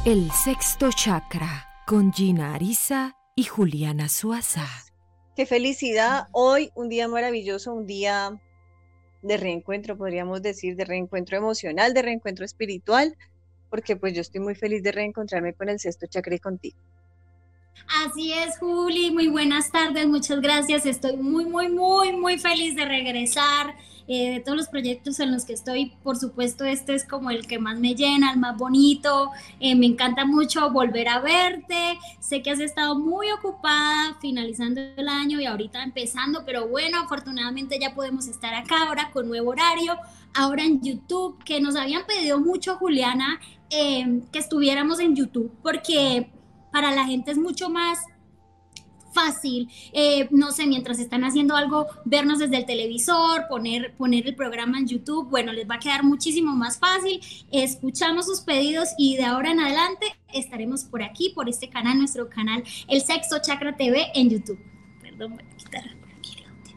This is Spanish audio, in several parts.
El sexto chakra con Gina Ariza y Juliana Suaza. Qué felicidad, hoy un día maravilloso, un día de reencuentro, podríamos decir, de reencuentro emocional, de reencuentro espiritual, porque pues yo estoy muy feliz de reencontrarme con el sexto chakra y contigo. Así es, Juli, muy buenas tardes, muchas gracias. Estoy muy feliz de regresar, de todos los proyectos en los que estoy. Por supuesto, este es como el que más me llena, el más bonito. Me encanta mucho volver a verte. Sé que has estado muy ocupada finalizando el año y ahorita empezando, pero bueno, afortunadamente ya podemos estar acá ahora con nuevo horario, ahora en YouTube, que nos habían pedido mucho, Juliana, que estuviéramos en YouTube, porque para la gente es mucho más fácil, no sé, mientras están haciendo algo, vernos desde el televisor, poner el programa en YouTube. Bueno, les va a quedar muchísimo más fácil. Escuchamos sus pedidos y de ahora en adelante estaremos por aquí, por este canal, nuestro canal, el Sexto Chakra TV en YouTube. Perdón, voy a quitar por aquí.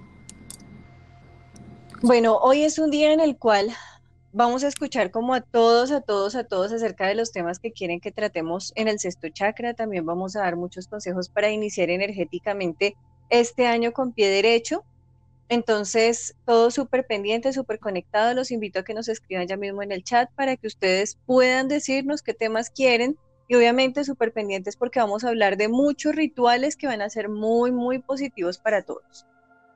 Bueno, hoy es un día en el cual vamos a escuchar como a todos acerca de los temas que quieren que tratemos en el sexto chakra. También vamos a dar muchos consejos para iniciar energéticamente este año con pie derecho. Entonces, todos súper pendientes, súper conectados. Los invito a que nos escriban ya mismo en el chat para que ustedes puedan decirnos qué temas quieren. Y obviamente súper pendientes porque vamos a hablar de muchos rituales que van a ser muy positivos para todos.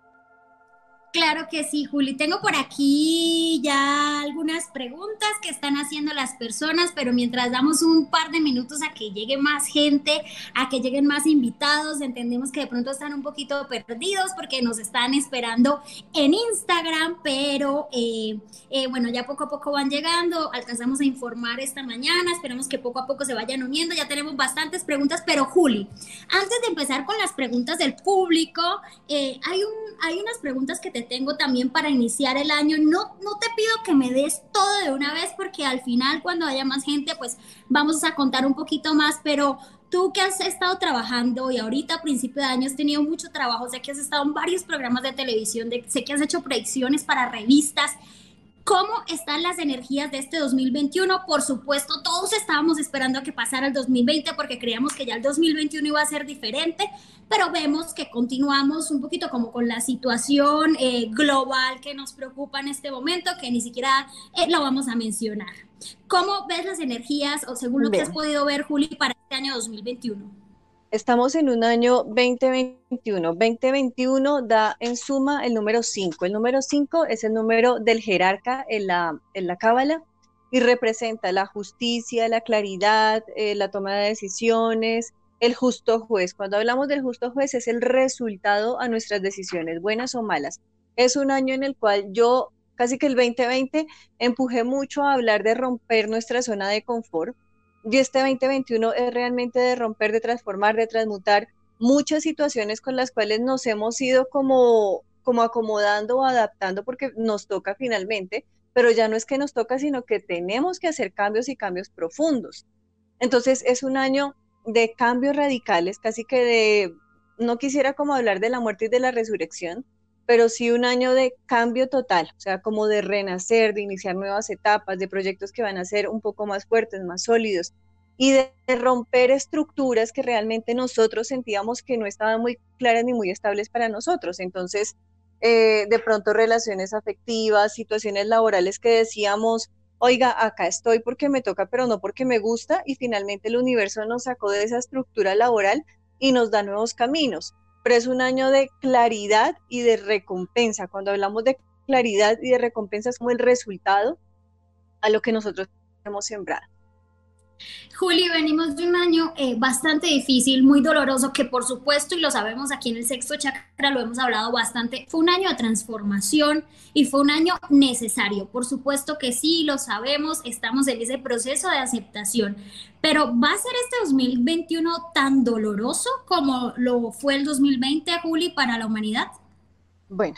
Claro que sí, Juli. Tengo por aquí ya algunas preguntas que están haciendo las personas, pero mientras damos un par de minutos a que llegue más gente, a que lleguen más invitados, entendemos que de pronto están un poquito perdidos porque nos están esperando en Instagram, pero bueno, ya poco a poco van llegando, alcanzamos a informar esta mañana, esperamos que poco a poco se vayan uniendo, ya tenemos bastantes preguntas, pero Juli, antes de empezar con las preguntas del público, hay unas preguntas que te tengo también para iniciar el año. No te pido que me des todo de una vez porque al final cuando haya más gente pues vamos a contar un poquito más, pero tú que has estado trabajando y ahorita a principio de año has tenido mucho trabajo, sé que has estado en varios programas de televisión, sé que has hecho predicciones para revistas. ¿Cómo están las energías de este 2021? Por supuesto, todos estábamos esperando a que pasara el 2020 porque creíamos que ya el 2021 iba a ser diferente, pero vemos que continuamos un poquito como con la situación global que nos preocupa en este momento, que ni siquiera la vamos a mencionar. ¿Cómo ves las energías o según lo que has Bien, podido ver, Juli, para este año 2021? estamos en un año 2021. 2021 da en suma el número 5. El número 5 es el número del jerarca en la cábala y representa la justicia, la claridad, la toma de decisiones, el justo juez. Cuando hablamos del justo juez es el resultado a nuestras decisiones, buenas o malas. Es un año en el cual yo, casi que el 2020, empujé mucho a hablar de romper nuestra zona de confort. Y este 2021 es realmente de romper, de transformar, de transmutar muchas situaciones con las cuales nos hemos ido como acomodando o adaptando porque nos toca finalmente, pero ya no es que nos toca, sino que tenemos que hacer cambios y cambios profundos. Entonces es un año de cambios radicales, casi que no quisiera como hablar de la muerte y de la resurrección, pero sí un año de cambio total, o sea, como de renacer, de iniciar nuevas etapas, de proyectos que van a ser un poco más fuertes, más sólidos, y de romper estructuras que realmente nosotros sentíamos que no estaban muy claras ni muy estables para nosotros. Entonces, de pronto relaciones afectivas, situaciones laborales que decíamos, oiga, acá estoy porque me toca, pero no porque me gusta, y finalmente el universo nos sacó de esa estructura laboral y nos da nuevos caminos. Pero es un año de claridad y de recompensa. Cuando hablamos de claridad y de recompensa es como el resultado a lo que nosotros hemos sembrado. Juli, venimos de un año bastante difícil, muy doloroso, que por supuesto, y lo sabemos aquí en el sexto chakra, lo hemos hablado bastante, fue un año de transformación y fue un año necesario. Por supuesto que sí, lo sabemos, estamos en ese proceso de aceptación, pero ¿va a ser este 2021 tan doloroso como lo fue el 2020, Juli, para la humanidad? Bueno,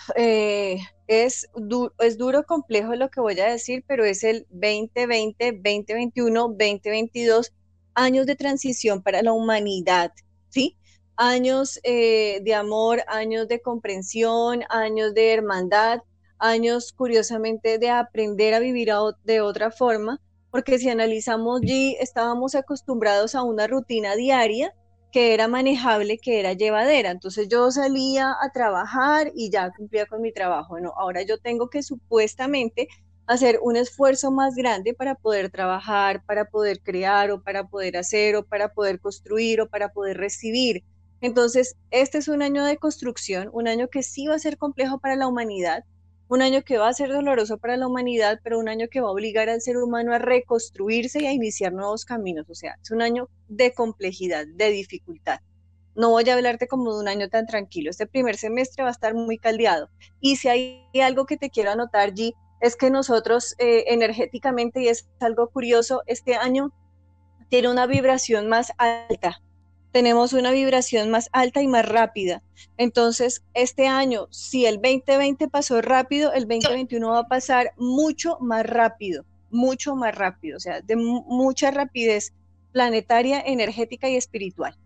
es duro, complejo lo que voy a decir, pero es el 2020, 2021, 2022, años de transición para la humanidad, ¿sí? Años de amor, años de comprensión, años de hermandad, años, curiosamente, de aprender a vivir de otra forma, porque si analizamos allí, estábamos acostumbrados a una rutina diaria que era manejable, que era llevadera. Entonces yo salía a trabajar y ya cumplía con mi trabajo. No, ahora yo tengo que supuestamente hacer un esfuerzo más grande para poder trabajar, para poder crear o para poder hacer o para poder construir o para poder recibir. Entonces, este es un año de construcción, un año que sí va a ser complejo para la humanidad, un año que va a ser doloroso para la humanidad, pero un año que va a obligar al ser humano a reconstruirse y a iniciar nuevos caminos. O sea, es un año de complejidad, de dificultad. No voy a hablarte como de un año tan tranquilo. Este primer semestre va a estar muy caldeado. Y si hay algo que te quiero anotar, G, es que nosotros energéticamente, y es algo curioso, este año tiene una vibración más alta, tenemos una vibración más alta y más rápida. Entonces, este año, si el 2020 pasó rápido, el 2021 va a pasar mucho más rápido, o sea, de mucha rapidez planetaria, energética y espiritual.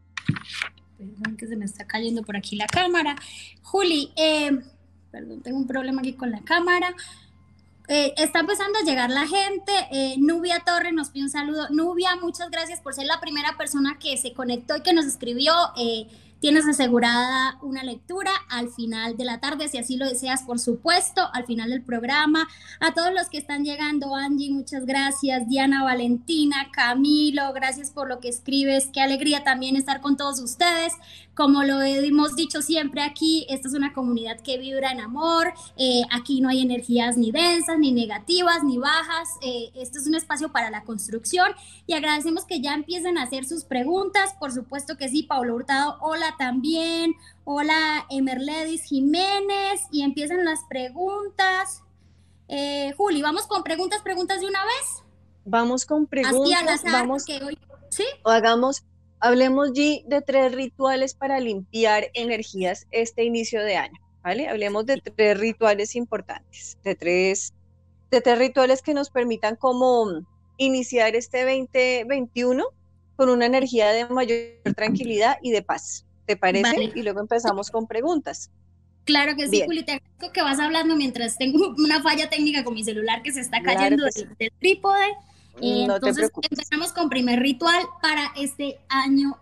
Perdón que se me está cayendo por aquí la cámara. Juli, perdón, tengo un problema aquí con la cámara. Está empezando a llegar la gente. Nubia Torres nos pide un saludo. Nubia, muchas gracias por ser la primera persona que se conectó y que nos escribió. Tienes asegurada una lectura al final de la tarde, si así lo deseas, por supuesto, al final del programa. A todos los que están llegando, Angie, muchas gracias. Diana Valentina, Camilo, gracias por lo que escribes. Qué alegría también estar con todos ustedes. Como lo hemos dicho siempre aquí, esta es una comunidad que vibra en amor. Aquí no hay energías ni densas, ni negativas, ni bajas. Este es un espacio para la construcción y agradecemos que ya empiecen a hacer sus preguntas. Por supuesto que sí, Pablo Hurtado, hola también. Hola, Emerledis Jiménez. Y empiezan las preguntas. Juli, ¿vamos con preguntas de una vez? Vamos con preguntas. Así al azar, vamos, porque hoy, ¿sí? Hablemos, G, de 3 rituales para limpiar energías este inicio de año, ¿vale? Hablemos de 3 rituales importantes, de tres rituales que nos permitan como iniciar este 2021 con una energía de mayor tranquilidad y de paz. ¿Te parece? Vale. Y luego empezamos con preguntas. Claro que sí, Bien. Juli, te agradezco que vas hablando mientras tengo una falla técnica con mi celular que se está cayendo del trípode. Entonces empezamos con primer ritual para este año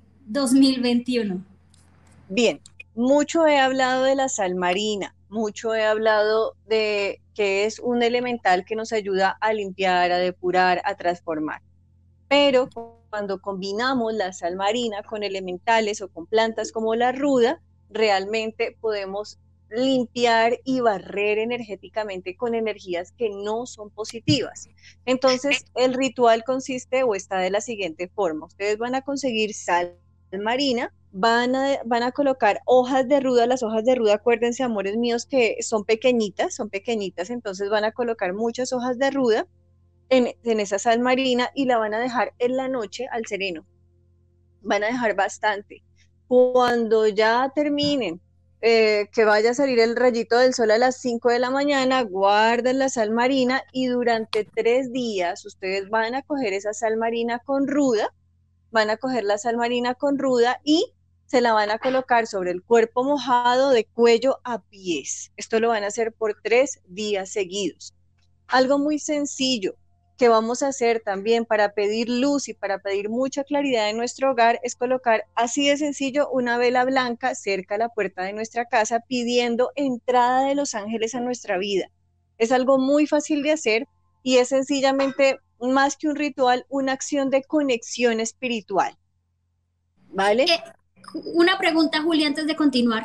2021. Bien, mucho he hablado de la sal marina, mucho he hablado de que es un elemental que nos ayuda a limpiar, a depurar, a transformar. Pero cuando combinamos la sal marina con elementales o con plantas como la ruda, realmente podemos limpiar y barrer energéticamente con energías que no son positivas. Entonces, el ritual consiste o está de la siguiente forma. Ustedes van a conseguir sal marina, van a colocar hojas de ruda. Las hojas de ruda, acuérdense, amores míos, que son pequeñitas, entonces van a colocar muchas hojas de ruda en esa sal marina y la van a dejar en la noche al sereno. Van a dejar bastante. Cuando ya terminen, que vaya a salir el rayito del sol a las 5 de la mañana, guarden la sal marina y durante 3 días ustedes van a coger esa sal marina con ruda, van a coger la sal marina con ruda y se la van a colocar sobre el cuerpo mojado de cuello a pies. Esto lo van a hacer por 3 días seguidos. Algo muy sencillo que vamos a hacer también para pedir luz y para pedir mucha claridad en nuestro hogar es colocar así de sencillo una vela blanca cerca a la puerta de nuestra casa pidiendo entrada de los ángeles a nuestra vida. Es algo muy fácil de hacer y es sencillamente, más que un ritual, una acción de conexión espiritual. ¿Vale? Una pregunta, Julia, antes de continuar.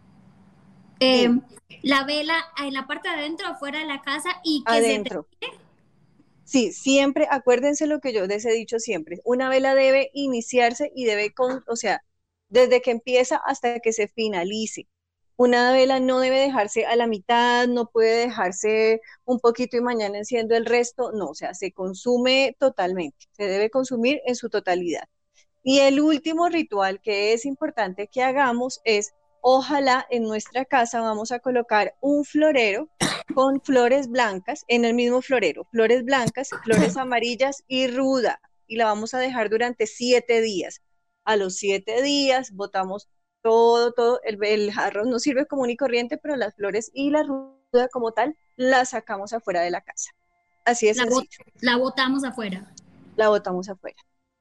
La vela en la parte de adentro o fuera de la casa y que adentro. Sí, siempre, acuérdense lo que yo les he dicho siempre, una vela debe iniciarse y debe, o sea, desde que empieza hasta que se finalice. Una vela no debe dejarse a la mitad, no puede dejarse un poquito y mañana enciendo el resto, no, o sea, se consume totalmente, se debe consumir en su totalidad. Y el último ritual que es importante que hagamos es, ojalá en nuestra casa vamos a colocar un florero con flores blancas en el mismo florero, flores blancas, flores amarillas y ruda, y la vamos a dejar durante 7 días. A los 7 días botamos todo, el jarro no sirve común y corriente, pero las flores y la ruda como tal las sacamos afuera de la casa. Así de La, bot- sencillo, la botamos afuera. la botamos afuera.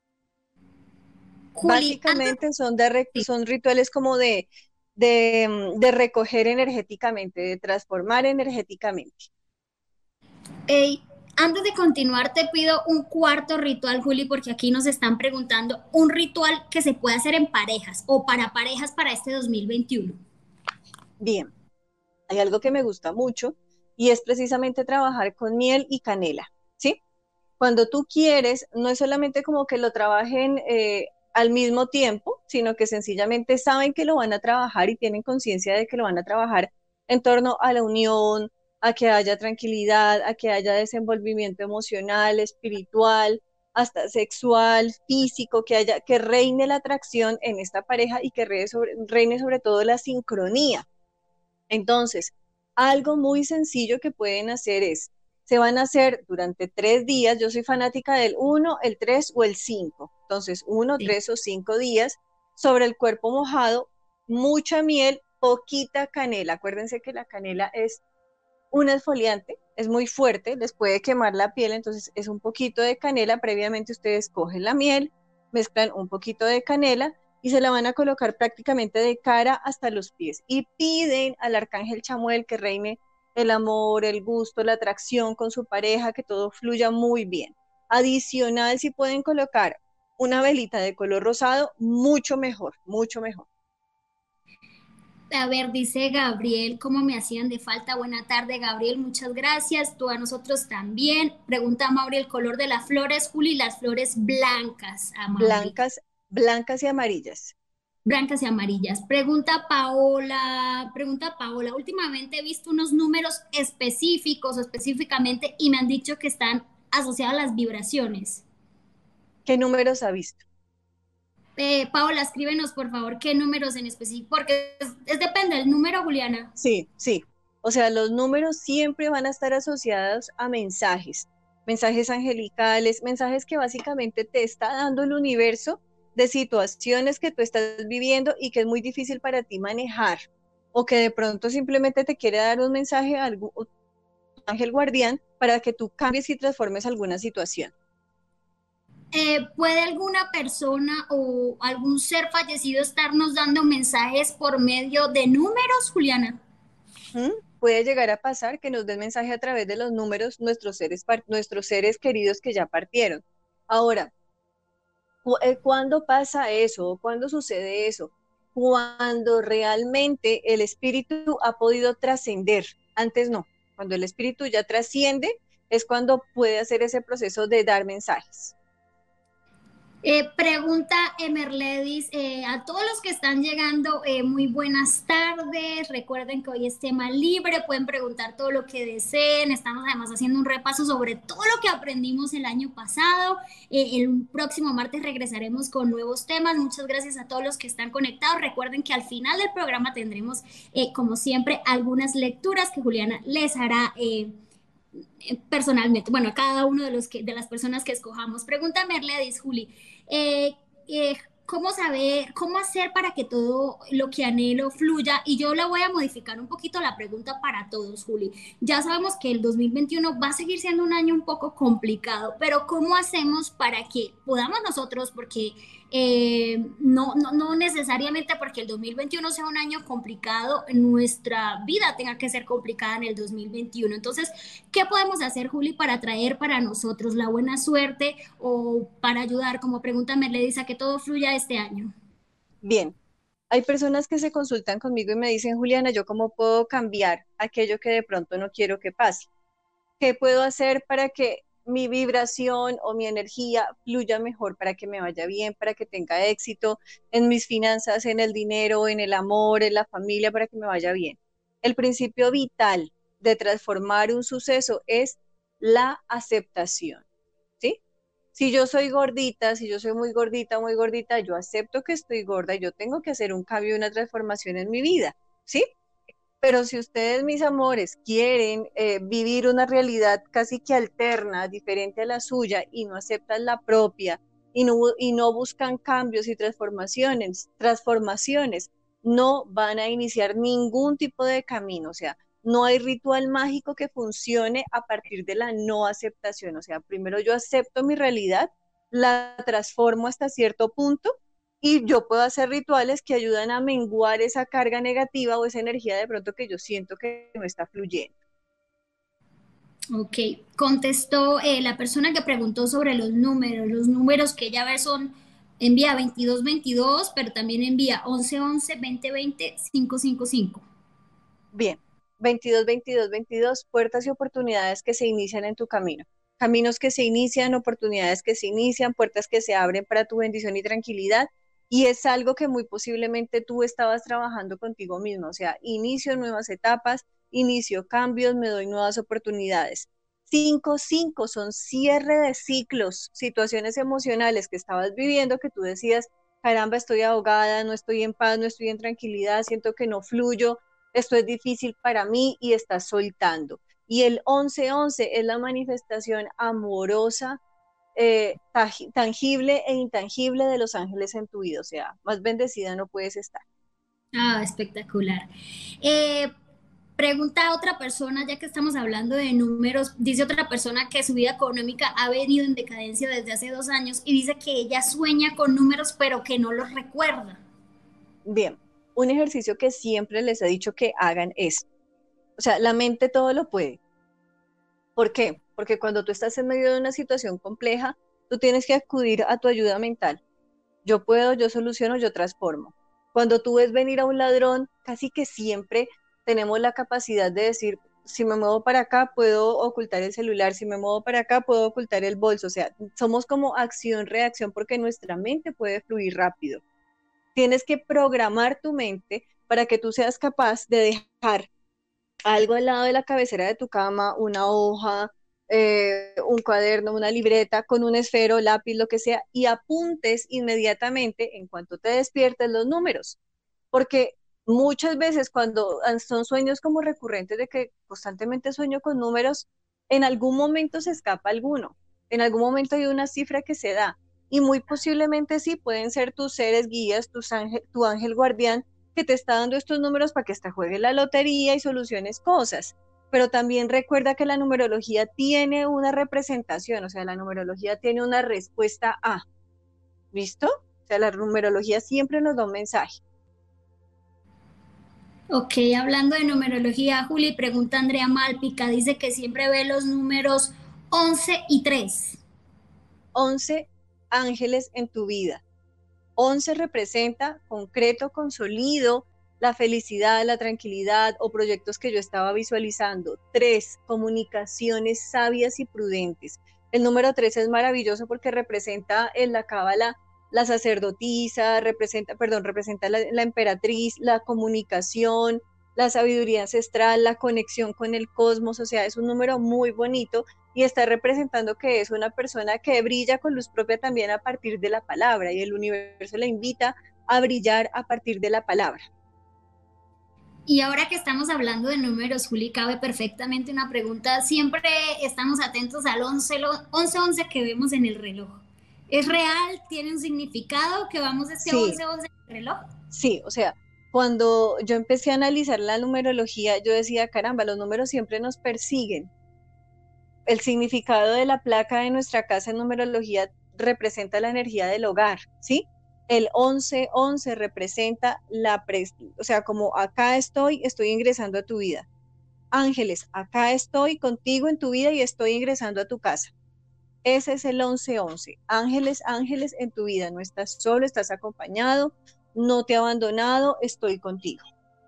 Juli, antes Básicamente de, son rituales como de recoger energéticamente, de transformar energéticamente. eh, antes de continuar, te pido un cuarto ritual, Juli, porque aquí nos están preguntando un ritual que se puede hacer en parejas o para parejas para este 2021. Bien, hay algo que me gusta mucho y es precisamente trabajar con miel y canela, ¿sí? Cuando tú quieres, no es solamente como que lo trabajen al mismo tiempo, sino que sencillamente saben que lo van a trabajar y tienen conciencia de que lo van a trabajar en torno a la unión, a que haya tranquilidad, a que haya desenvolvimiento emocional, espiritual, hasta sexual, físico, que reine la atracción en esta pareja y que reine sobre todo la sincronía. Entonces, algo muy sencillo que pueden hacer es, se van a hacer durante 3 días, yo soy fanática del 1, el 3 o el 5. Entonces, 1, Sí. 3 o 5 días sobre el cuerpo mojado, mucha miel, poquita canela. Acuérdense que la canela es un exfoliante, es muy fuerte, les puede quemar la piel, entonces es un poquito de canela. Previamente ustedes cogen la miel, mezclan un poquito de canela y se la van a colocar prácticamente de cara hasta los pies y piden al arcángel Chamuel que reine el amor, el gusto, la atracción con su pareja, que todo fluya muy bien. Adicional, si pueden colocar una velita de color rosado, mucho mejor, mucho mejor. A ver, dice Gabriel, ¿cómo me hacían de falta? Buena tarde, Gabriel, muchas gracias. Tú a nosotros también. Pregunta a Mauri el color de las flores, Juli, las flores blancas a Mauri. Blancas, blancas y amarillas. Blancas y amarillas. Pregunta Paola, últimamente he visto unos números específicos o específicamente y me han dicho que están asociados a las vibraciones. ¿Qué números ha visto? Paola, escríbenos por favor qué números en específico, porque depende del número, Juliana. Sí, sí. O sea, los números siempre van a estar asociados a mensajes, mensajes angelicales, mensajes que básicamente te está dando el universo de situaciones que tú estás viviendo y que es muy difícil para ti manejar, o que de pronto simplemente te quiere dar un mensaje a algún ángel guardián para que tú cambies y transformes alguna situación. ¿Puede alguna persona o algún ser fallecido estarnos dando mensajes por medio de números, Juliana? ¿Mm? Puede llegar a pasar que nos den mensaje a través de los números nuestros seres queridos que ya partieron. Ahora, ¿cuándo pasa eso? ¿O cuándo sucede eso? Cuando realmente el espíritu ha podido trascender. Antes no. Cuando el espíritu ya trasciende, es cuando puede hacer ese proceso de dar mensajes. Pregunta Emerledis, a todos los que están llegando, muy buenas tardes. Recuerden que hoy es tema libre, pueden preguntar todo lo que deseen. Estamos además haciendo un repaso sobre todo lo que aprendimos el año pasado. El próximo martes regresaremos con nuevos temas. Muchas gracias a todos los que están conectados. Recuerden que al final del programa tendremos, como siempre, algunas lecturas que Juliana les hará. Personalmente, bueno, a cada uno de de las personas que escojamos. Pregúntame, Merledis, Juli, eh, eh, ¿cómo saber, cómo hacer para que todo lo que anhelo fluya? Y yo la voy a modificar un poquito la pregunta para todos, Juli. Ya sabemos que el 2021 va a seguir siendo un año un poco complicado, pero ¿cómo hacemos para que podamos nosotros, porque no necesariamente porque el 2021 sea un año complicado, nuestra vida tenga que ser complicada en el 2021? Entonces, ¿qué podemos hacer, Juli, para traer para nosotros la buena suerte o para ayudar, como pregunta Merledis, a que todo fluya este año? Bien, hay personas que se consultan conmigo y me dicen, Juliana, ¿yo cómo puedo cambiar aquello que de pronto no quiero que pase? ¿Qué puedo hacer para que mi vibración o mi energía fluya mejor, para que me vaya bien, para que tenga éxito en mis finanzas, en el dinero, en el amor, en la familia, para que me vaya bien? El principio vital de transformar un suceso es la aceptación, ¿sí? Si yo soy gordita, si yo soy muy gordita, yo acepto que estoy gorda y yo tengo que hacer un cambio, una transformación en mi vida, ¿sí? Pero si ustedes, mis amores, quieren vivir una realidad casi que alterna, diferente a la suya, y no aceptan la propia, y no buscan cambios y transformaciones, no van a iniciar ningún tipo de camino. O sea, no hay ritual mágico que funcione a partir de la no aceptación. O sea, primero yo acepto mi realidad, la transformo hasta cierto punto y yo puedo hacer rituales que ayudan a menguar esa carga negativa o esa energía de pronto que yo siento que no está fluyendo. Ok, contestó la persona que preguntó sobre los números que ella ve son, envía 2222, pero también envía 1111, 2020, 555. Bien, 22, 22, 22, puertas y oportunidades que se inician en tu camino. Caminos que se inician, oportunidades que se inician, puertas que se abren para tu bendición y tranquilidad. Y es algo que muy posiblemente tú estabas trabajando contigo mismo. O sea, inicio nuevas etapas, inicio cambios, me doy nuevas oportunidades. 5, 5 son cierre de ciclos, situaciones emocionales que estabas viviendo que tú decías, caramba, estoy ahogada, no estoy en paz, no estoy en tranquilidad, siento que no fluyo, esto es difícil para mí y estás soltando. Y el 11-11 es la manifestación amorosa, tangible e intangible de los ángeles en tu vida. O sea, más bendecida no puedes estar. Ah, espectacular. Eh, Pregunta a otra persona, ya que estamos hablando de números, dice otra persona que su vida económica ha venido en decadencia desde hace 2 años y dice que ella sueña con números pero que no los recuerda. Bien, un ejercicio que siempre les he dicho que hagan es, o sea, la mente todo lo puede. ¿Por qué? Porque cuando tú estás en medio de una situación compleja, tú tienes que acudir a tu ayuda mental. Yo puedo, yo soluciono, yo transformo. Cuando tú ves venir a un ladrón, casi que siempre tenemos la capacidad de decir, si me muevo para acá, puedo ocultar el celular, si me muevo para acá, puedo ocultar el bolso. O sea, somos como acción-reacción porque nuestra mente puede fluir rápido. Tienes que programar tu mente para que tú seas capaz de dejar algo al lado de la cabecera de tu cama, una hoja, un cuaderno, una libreta con un esfero, lápiz, lo que sea, y apuntes inmediatamente en cuanto te despiertes los números. Porque muchas veces cuando son sueños como recurrentes de que constantemente sueño con números, en algún momento se escapa alguno, en algún momento hay una cifra que se da. Y muy posiblemente sí pueden ser tus seres guías, tu ángel guardián, que te está dando estos números para que hasta juegues la lotería y soluciones cosas. Pero también recuerda que la numerología tiene una representación, o sea, la numerología tiene una respuesta a, ¿listo? O sea, la numerología siempre nos da un mensaje. Ok, hablando de numerología, Juli, pregunta Andrea Malpica, dice que siempre ve los números 11 y 3. 11 ángeles en tu vida. 11 representa concreto, consolido, la felicidad, la tranquilidad o proyectos que yo estaba visualizando. 3, comunicaciones sabias y prudentes. El número 3 es maravilloso porque representa en la cábala la sacerdotisa, representa la emperatriz, la comunicación, la sabiduría ancestral, la conexión con el cosmos, o sea, es un número muy bonito y está representando que es una persona que brilla con luz propia también a partir de la palabra y el universo la invita a brillar a partir de la palabra. Y ahora que estamos hablando de números, Juli, cabe perfectamente una pregunta. Siempre estamos atentos al 11-11 que vemos en el reloj. ¿Es real? ¿Tiene un significado que vamos este Sí, 11-11 en el reloj? sí, o sea, cuando yo empecé a analizar la numerología, yo decía, caramba, los números siempre nos persiguen. El significado de la placa de nuestra casa en numerología representa la energía del hogar, ¿sí? El 11-11 representa o sea, como acá estoy ingresando a tu vida. Ángeles, acá estoy contigo en tu vida y estoy ingresando a tu casa. Ese es el 11-11. Ángeles, ángeles en tu vida. No estás solo, estás acompañado, no te he abandonado, estoy contigo.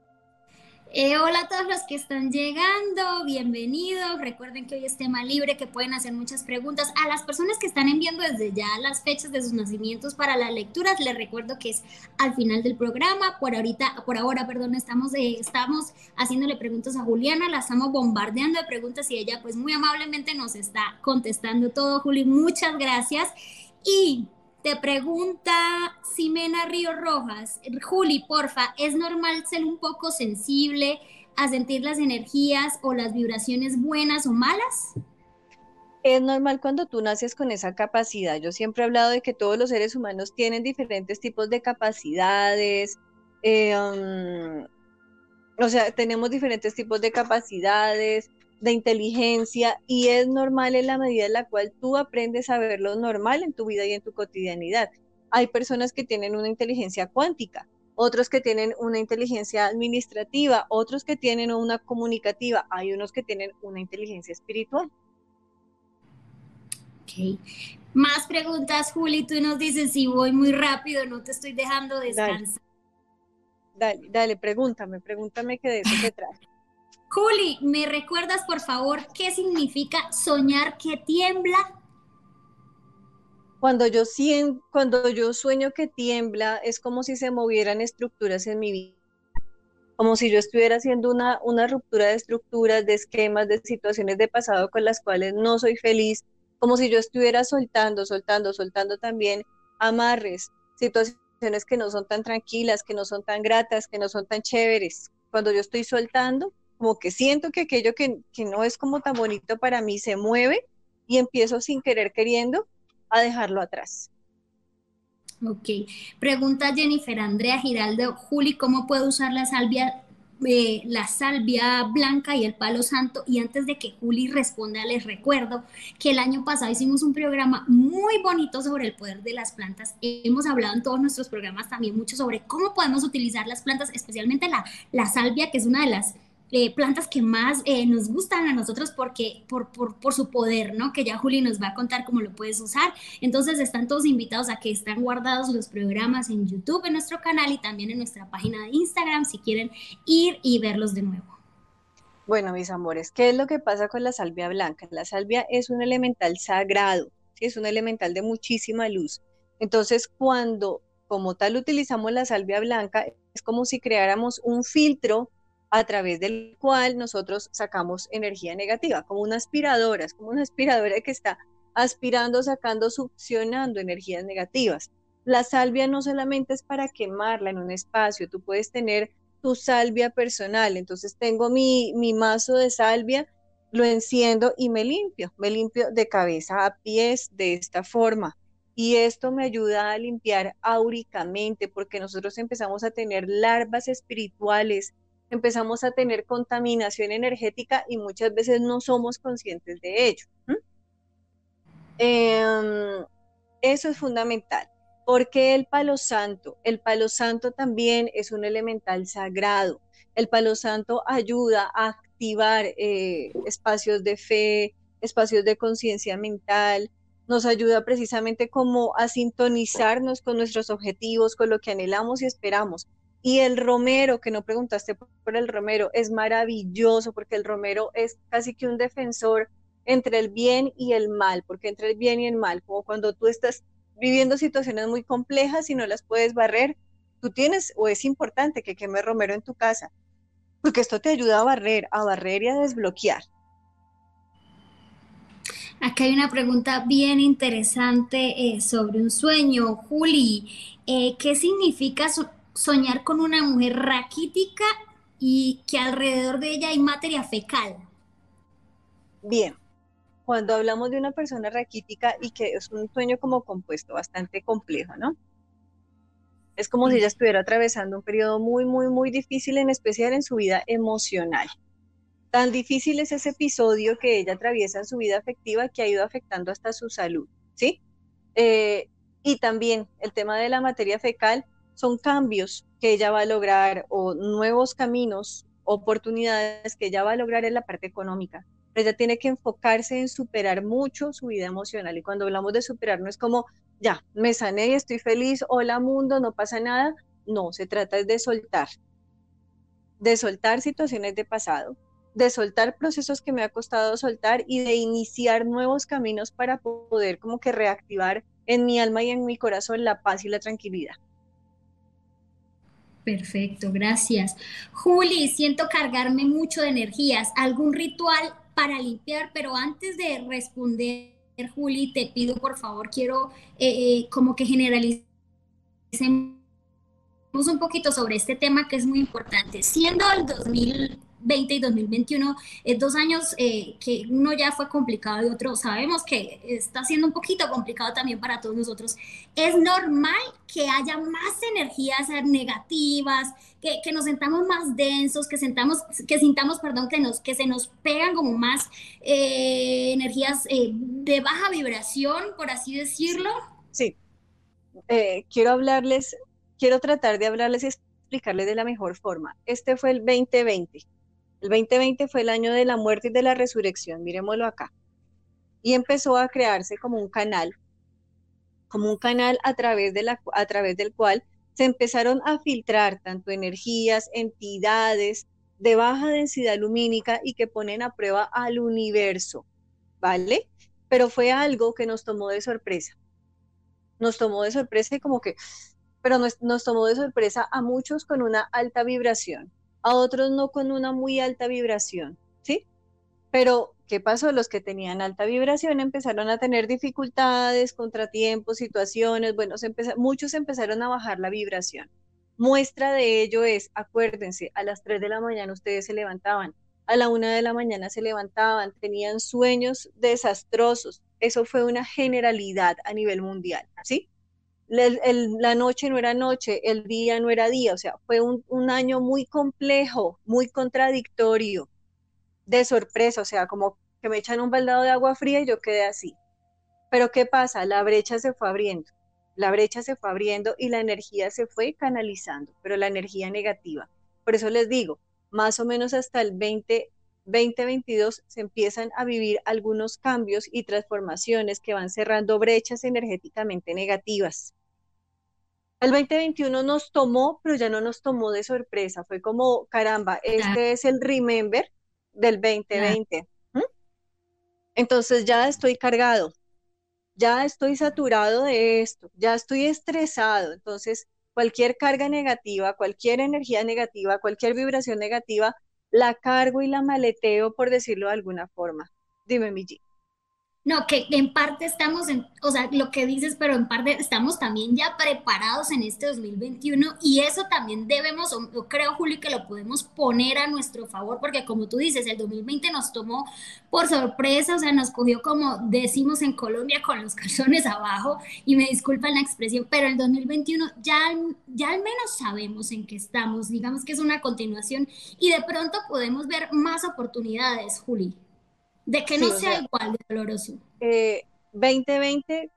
Hola a todos los que están llegando, bienvenidos. Recuerden que hoy es tema libre, que pueden hacer muchas preguntas. A las personas que están enviando desde ya las fechas de sus nacimientos para las lecturas, les recuerdo que es al final del programa. Por ahora, perdón, estamos haciéndole preguntas a Juliana, la estamos bombardeando de preguntas y ella pues muy amablemente nos está contestando todo. Juli, muchas gracias. Y te pregunta Ximena Río Rojas, Juli, porfa, ¿es normal ser un poco sensible a sentir las energías o las vibraciones buenas o malas? Es normal cuando tú naces con esa capacidad. Yo siempre he hablado de que todos los seres humanos tienen diferentes tipos de capacidades, eh, um, O sea, tenemos diferentes tipos de capacidades, de inteligencia, y es normal en la medida en la cual tú aprendes a ver lo normal en tu vida y en tu cotidianidad. Hay personas que tienen una inteligencia cuántica, otros que tienen una inteligencia administrativa, otros que tienen una comunicativa, hay unos que tienen una inteligencia espiritual. Ok. Más preguntas, Juli. Tú nos dices si voy muy rápido, no te estoy dejando Dale, descansar. dale, pregúntame que de eso se trata. Juli, ¿me recuerdas por favor qué significa soñar que tiembla? Cuando yo sueño que tiembla, es como si se movieran estructuras en mi vida, como si yo estuviera haciendo una ruptura de estructuras, de esquemas, de situaciones de pasado con las cuales no soy feliz, como si yo estuviera soltando también amarres, situaciones que no son tan tranquilas, que no son tan gratas, que no son tan chéveres. Cuando yo estoy soltando, como que siento que aquello que no es como tan bonito para mí se mueve y empiezo sin querer queriendo a dejarlo atrás. Ok. Pregunta Jennifer Andrea Giraldo. Juli, ¿cómo puedo usar la salvia blanca y el palo santo? Y antes de que Juli responda, les recuerdo que el año pasado hicimos un programa muy bonito sobre el poder de las plantas. Hemos hablado en todos nuestros programas también mucho sobre cómo podemos utilizar las plantas, especialmente la salvia, que es una de las plantas que más nos gustan a nosotros porque por su poder, ¿no? Que ya Juli nos va a contar cómo lo puedes usar. Entonces están todos invitados a que están guardados los programas en YouTube, en nuestro canal y también en nuestra página de Instagram si quieren ir y verlos de nuevo. Bueno, mis amores, ¿qué es lo que pasa con la salvia blanca? La salvia es un elemental sagrado, ¿sí? Es un elemental de muchísima luz. Entonces, cuando como tal utilizamos la salvia blanca, es como si creáramos un filtro a través del cual nosotros sacamos energía negativa, como una aspiradora, es como una aspiradora que está aspirando, sacando, succionando energías negativas. La salvia no solamente es para quemarla en un espacio, tú puedes tener tu salvia personal. Entonces tengo mi mazo de salvia, lo enciendo y me limpio de cabeza a pies de esta forma. Y esto me ayuda a limpiar áuricamente porque nosotros empezamos a tener larvas espirituales, empezamos a tener contaminación energética y muchas veces no somos conscientes de ello. Eh, Eso es fundamental. ¿Por qué el palo santo? El palo santo también es un elemental sagrado. El palo santo ayuda a activar espacios de fe, espacios de conciencia mental, nos ayuda precisamente como a sintonizarnos con nuestros objetivos, con lo que anhelamos y esperamos. Y el romero, que no preguntaste por el romero, es maravilloso porque el romero es casi que un defensor entre el bien y el mal, porque entre el bien y el mal, como cuando tú estás viviendo situaciones muy complejas y no las puedes barrer, tú tienes o es importante que queme romero en tu casa, porque esto te ayuda a barrer y a desbloquear. Acá hay una pregunta bien interesante sobre un sueño. Juli, ¿qué significa soñar con una mujer raquítica y que alrededor de ella hay materia fecal? Bien, cuando hablamos de una persona raquítica y que es un sueño como compuesto, bastante complejo, ¿no? Es como si ella estuviera atravesando un periodo muy difícil, en especial en su vida emocional. Tan difícil es ese episodio que ella atraviesa en su vida afectiva que ha ido afectando hasta su salud, ¿sí? Y también el tema de la materia fecal son cambios que ella va a lograr o nuevos caminos, oportunidades que ella va a lograr en la parte económica. Pero ella tiene que enfocarse en superar mucho su vida emocional. Y cuando hablamos de superar, no es como, ya, me sané y estoy feliz, hola mundo, no pasa nada. No, se trata de soltar situaciones de pasado, de soltar procesos que me ha costado soltar y de iniciar nuevos caminos para poder como que reactivar en mi alma y en mi corazón la paz y la tranquilidad. Perfecto, gracias. Juli, siento cargarme mucho de energías. ¿Algún ritual para limpiar? Pero antes de responder, Juli, te pido por favor, quiero como que generalicemos un poquito sobre este tema que es muy importante. Siendo el 2000 2020 y 2021, 2 años que uno ya fue complicado y otro sabemos que está siendo un poquito complicado también para todos nosotros. Es normal que haya más energías negativas, que nos sentamos más densos, que sintamos, perdón, que se nos pegan como más energías de baja vibración, por así decirlo. Sí, quiero tratar de hablarles y explicarles de la mejor forma. Este fue el 2020. El 2020 fue el año de la muerte y de la resurrección, miremoslo acá. Y empezó a crearse como un canal a través del cual se empezaron a filtrar tanto energías, entidades de baja densidad lumínica y que ponen a prueba al universo, ¿vale? Pero fue algo que nos tomó de sorpresa. Nos tomó de sorpresa y como que, pero nos tomó de sorpresa a muchos con una alta vibración, a otros no con una muy alta vibración, ¿sí? Pero, ¿qué pasó? Los que tenían alta vibración empezaron a tener dificultades, contratiempos, situaciones, bueno, muchos empezaron a bajar la vibración. Muestra de ello es, acuérdense, a las 3 de la mañana ustedes se levantaban, a la 1 de la mañana se levantaban, tenían sueños desastrosos. Eso fue una generalidad a nivel mundial, ¿sí? La noche no era noche, el día no era día, o sea, fue un año muy complejo, muy contradictorio, de sorpresa, o sea, como que me echan un baldado de agua fría y yo quedé así. Pero ¿qué pasa? La brecha se fue abriendo y la energía se fue canalizando, pero la energía negativa. Por eso les digo, más o menos hasta el 2022 se empiezan a vivir algunos cambios y transformaciones que van cerrando brechas energéticamente negativas. El 2021 nos tomó, pero ya no nos tomó de sorpresa. Fue como, caramba, este es el remember del 2020. ¿Mm? Entonces ya estoy cargado, ya estoy saturado de esto, ya estoy estresado. Entonces, cualquier carga negativa, cualquier energía negativa, cualquier vibración negativa, la cargo y la maleteo, por decirlo de alguna forma. Dime, Migi. No, que en parte estamos o sea, lo que dices, pero en parte estamos también ya preparados en este 2021 y eso también debemos, o creo, Juli, que lo podemos poner a nuestro favor, porque como tú dices, el 2020 nos tomó por sorpresa, o sea, nos cogió como decimos en Colombia con los calzones abajo, y me disculpan la expresión, pero el 2021 ya al menos sabemos en qué estamos, digamos que es una continuación y de pronto podemos ver más oportunidades, Juli. De que Sí, no o sea sea, igual de doloroso. 2020,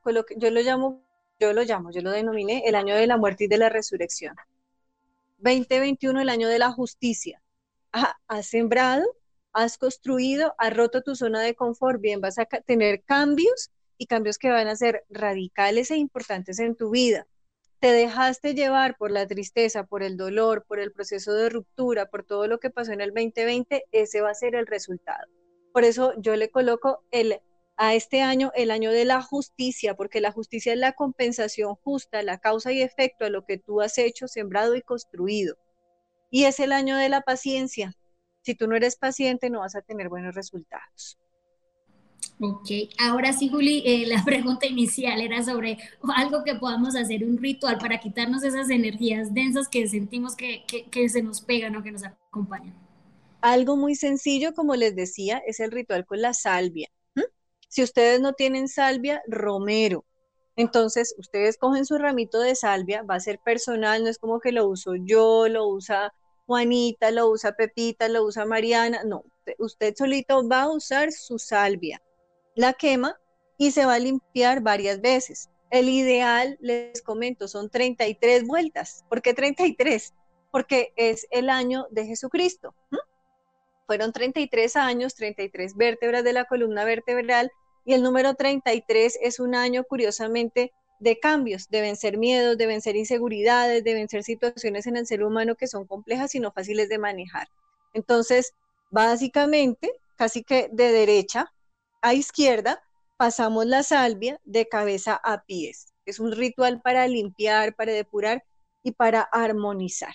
yo lo denominé el año de la muerte y de la resurrección. 2021, el año de la justicia. Has sembrado, has construido, has roto tu zona de confort, bien, vas a tener cambios y cambios que van a ser radicales e importantes en tu vida. Te dejaste llevar por la tristeza, por el dolor, por el proceso de ruptura, por todo lo que pasó en el 2020, ese va a ser el resultado. Por eso yo le coloco a este año el año de la justicia, porque la justicia es la compensación justa, la causa y efecto a lo que tú has hecho, sembrado y construido. Y es el año de la paciencia. Si tú no eres paciente, no vas a tener buenos resultados. Ok, ahora sí, Juli, la pregunta inicial era sobre algo que podamos hacer, un ritual para quitarnos esas energías densas que sentimos que se nos pegan o que nos acompañan. Algo muy sencillo, como les decía, es el ritual con la salvia. ¿Mm? Si ustedes no tienen salvia, romero. Entonces, ustedes cogen su ramito de salvia, va a ser personal, no es como que lo uso yo, lo usa Juanita, lo usa Pepita, lo usa Mariana, no, usted solito va a usar su salvia, la quema y se va a limpiar varias veces. El ideal, les comento, son 33 vueltas. ¿Por qué 33? Porque es el año de Jesucristo. ¿Mm? Fueron 33 años, 33 vértebras de la columna vertebral y el número 33 es un año, curiosamente, de cambios. Deben ser miedos, deben ser inseguridades, deben ser situaciones en el ser humano que son complejas y no fáciles de manejar. Entonces, básicamente, casi que de derecha a izquierda, pasamos la salvia de cabeza a pies. Es un ritual para limpiar, para depurar y para armonizar.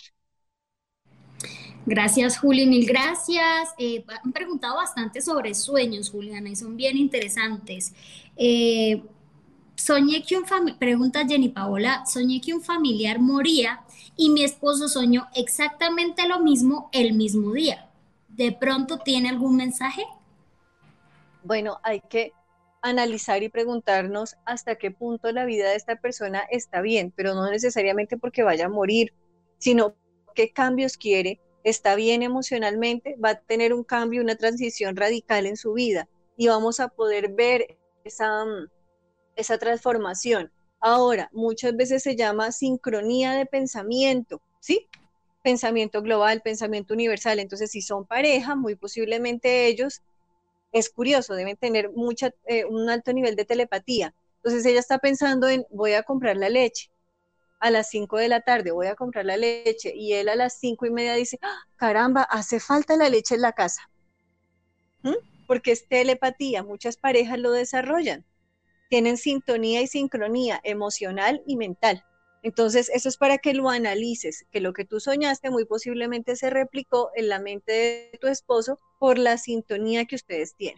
Gracias, Juli, mil gracias. Han preguntado bastante sobre sueños, Juliana, y son bien interesantes. Eh, pregunta Jenny Paola, soñé que un familiar moría y mi esposo soñó exactamente lo mismo el mismo día. ¿De pronto tiene algún mensaje? Bueno, hay que analizar y preguntarnos hasta qué punto la vida de esta persona está bien, pero no necesariamente porque vaya a morir, sino qué cambios quiere, está bien emocionalmente, va a tener un cambio, una transición radical en su vida y vamos a poder ver esa transformación. Ahora, muchas veces se llama sincronía de pensamiento, ¿sí? Pensamiento global, pensamiento universal. Entonces, si son pareja, muy posiblemente ellos, es curioso, deben tener un alto nivel de telepatía. Entonces, ella está pensando en, voy a comprar la leche a las 5 de la tarde, voy a comprar la leche, y él a las 5:30 dice, ¡ah, caramba, hace falta la leche en la casa! ¿Mm? Porque es telepatía, muchas parejas lo desarrollan, tienen sintonía y sincronía emocional y mental. Entonces, eso es para que lo analices, que lo que tú soñaste muy posiblemente se replicó en la mente de tu esposo por la sintonía que ustedes tienen.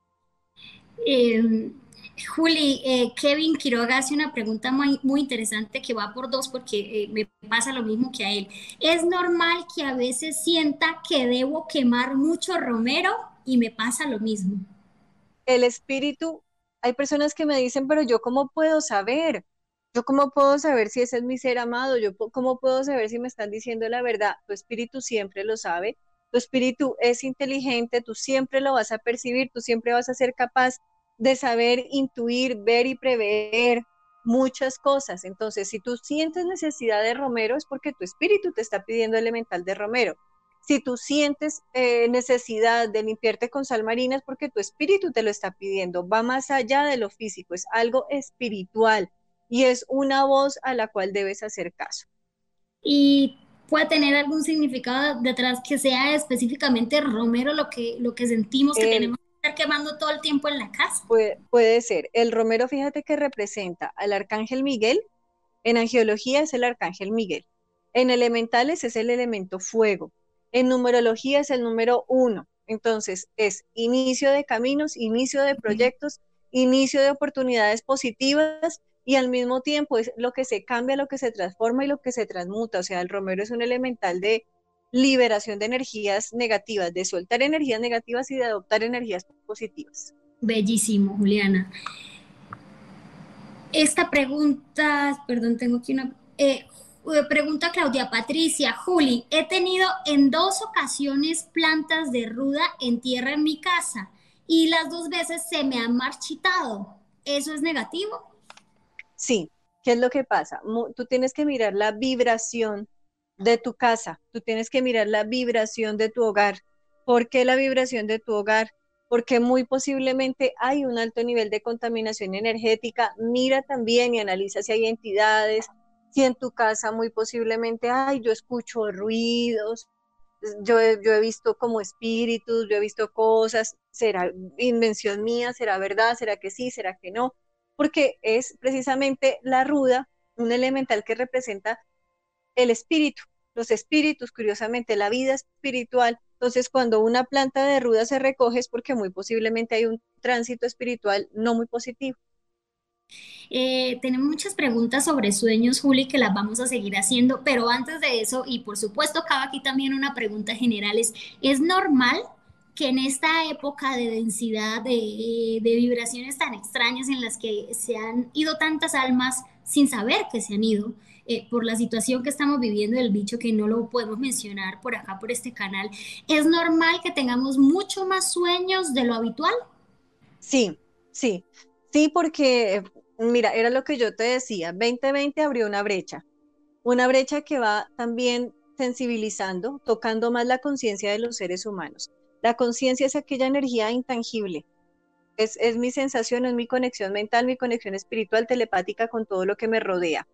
Eh, Juli, Kevin Quiroga hace una pregunta muy, muy interesante que va por dos porque me pasa lo mismo que a él. ¿Es normal que a veces sienta que debo quemar mucho romero y me pasa lo mismo? El espíritu, hay personas que me dicen, pero yo cómo puedo saber, yo cómo puedo saber si ese es mi ser amado, cómo puedo saber si me están diciendo la verdad. Tu espíritu siempre lo sabe, tu espíritu es inteligente, tú siempre lo vas a percibir, tú siempre vas a ser capaz de saber, intuir, ver y prever muchas cosas. Entonces, si tú sientes necesidad de romero, es porque tu espíritu te está pidiendo elemental de romero. Si tú sientes necesidad de limpiarte con sal marina, es porque tu espíritu te lo está pidiendo. Va más allá de lo físico, es algo espiritual y es una voz a la cual debes hacer caso. Y puede tener algún significado detrás que sea específicamente romero lo que sentimos que El, tenemos que estar quemando todo el tiempo en la casa. puede ser. El romero, fíjate que representa al arcángel Miguel. En angiología es el arcángel Miguel. En elementales es el elemento fuego. En numerología es el número 1. Entonces es inicio de caminos, inicio de proyectos, inicio de oportunidades positivas y al mismo tiempo es lo que se cambia, lo que se transforma y lo que se transmuta. O sea, el romero es un elemental de liberación de energías negativas, de soltar energías negativas y de adoptar energías positivas. Bellísimo, Juliana. Esta pregunta, perdón, tengo aquí una pregunta Claudia Patricia. Juli, he tenido en 2 ocasiones plantas de ruda en tierra en mi casa y las 2 veces se me han marchitado. ¿Eso es negativo? Sí, ¿qué es lo que pasa? Tú tienes que mirar la vibración de tu casa, tú tienes que mirar la vibración de tu hogar. ¿Por qué la vibración de tu hogar? Porque muy posiblemente hay un alto nivel de contaminación energética. Mira también y analiza si hay entidades, si en tu casa muy posiblemente, ay, yo escucho ruidos, yo he visto como espíritus, yo he visto cosas, ¿será invención mía? ¿Será verdad? ¿Será que sí? ¿Será que no? Porque es precisamente la ruda, un elemental que representa el espíritu, los espíritus, curiosamente, la vida espiritual. Entonces, cuando una planta de ruda se recoge es porque muy posiblemente hay un tránsito espiritual no muy positivo. Tenemos muchas preguntas sobre sueños, Juli, que las vamos a seguir haciendo, pero antes de eso, y por supuesto, cabe aquí también una pregunta general, ¿es normal que en esta época de densidad, de vibraciones tan extrañas en las que se han ido tantas almas sin saber que se han ido, por la situación que estamos viviendo del bicho, que no lo podemos mencionar por acá, por este canal, ¿es normal que tengamos mucho más sueños de lo habitual? Sí, sí, sí, porque mira, era lo que yo te decía, 2020 abrió una brecha que va también sensibilizando, tocando más la conciencia de los seres humanos. La conciencia es aquella energía intangible, es mi sensación, es mi conexión mental, mi conexión espiritual, telepática con todo lo que me rodea.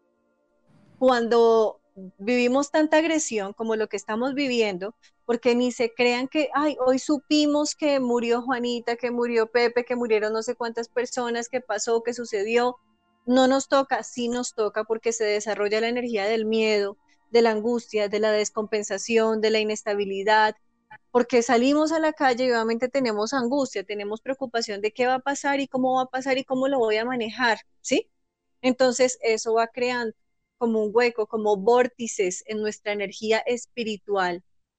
Cuando vivimos tanta agresión como lo que estamos viviendo, porque ni se crean que, ay, hoy supimos que murió Juanita, que murió Pepe, que murieron no sé cuántas personas, que pasó, que sucedió, no nos toca, sí nos toca porque se desarrolla la energía del miedo, de la angustia, de la descompensación, de la inestabilidad, porque salimos a la calle y obviamente tenemos angustia, tenemos preocupación de qué va a pasar y cómo va a pasar y cómo lo voy a manejar, ¿sí? Entonces eso va creando como un hueco, como vórtices en nuestra energía espiritual.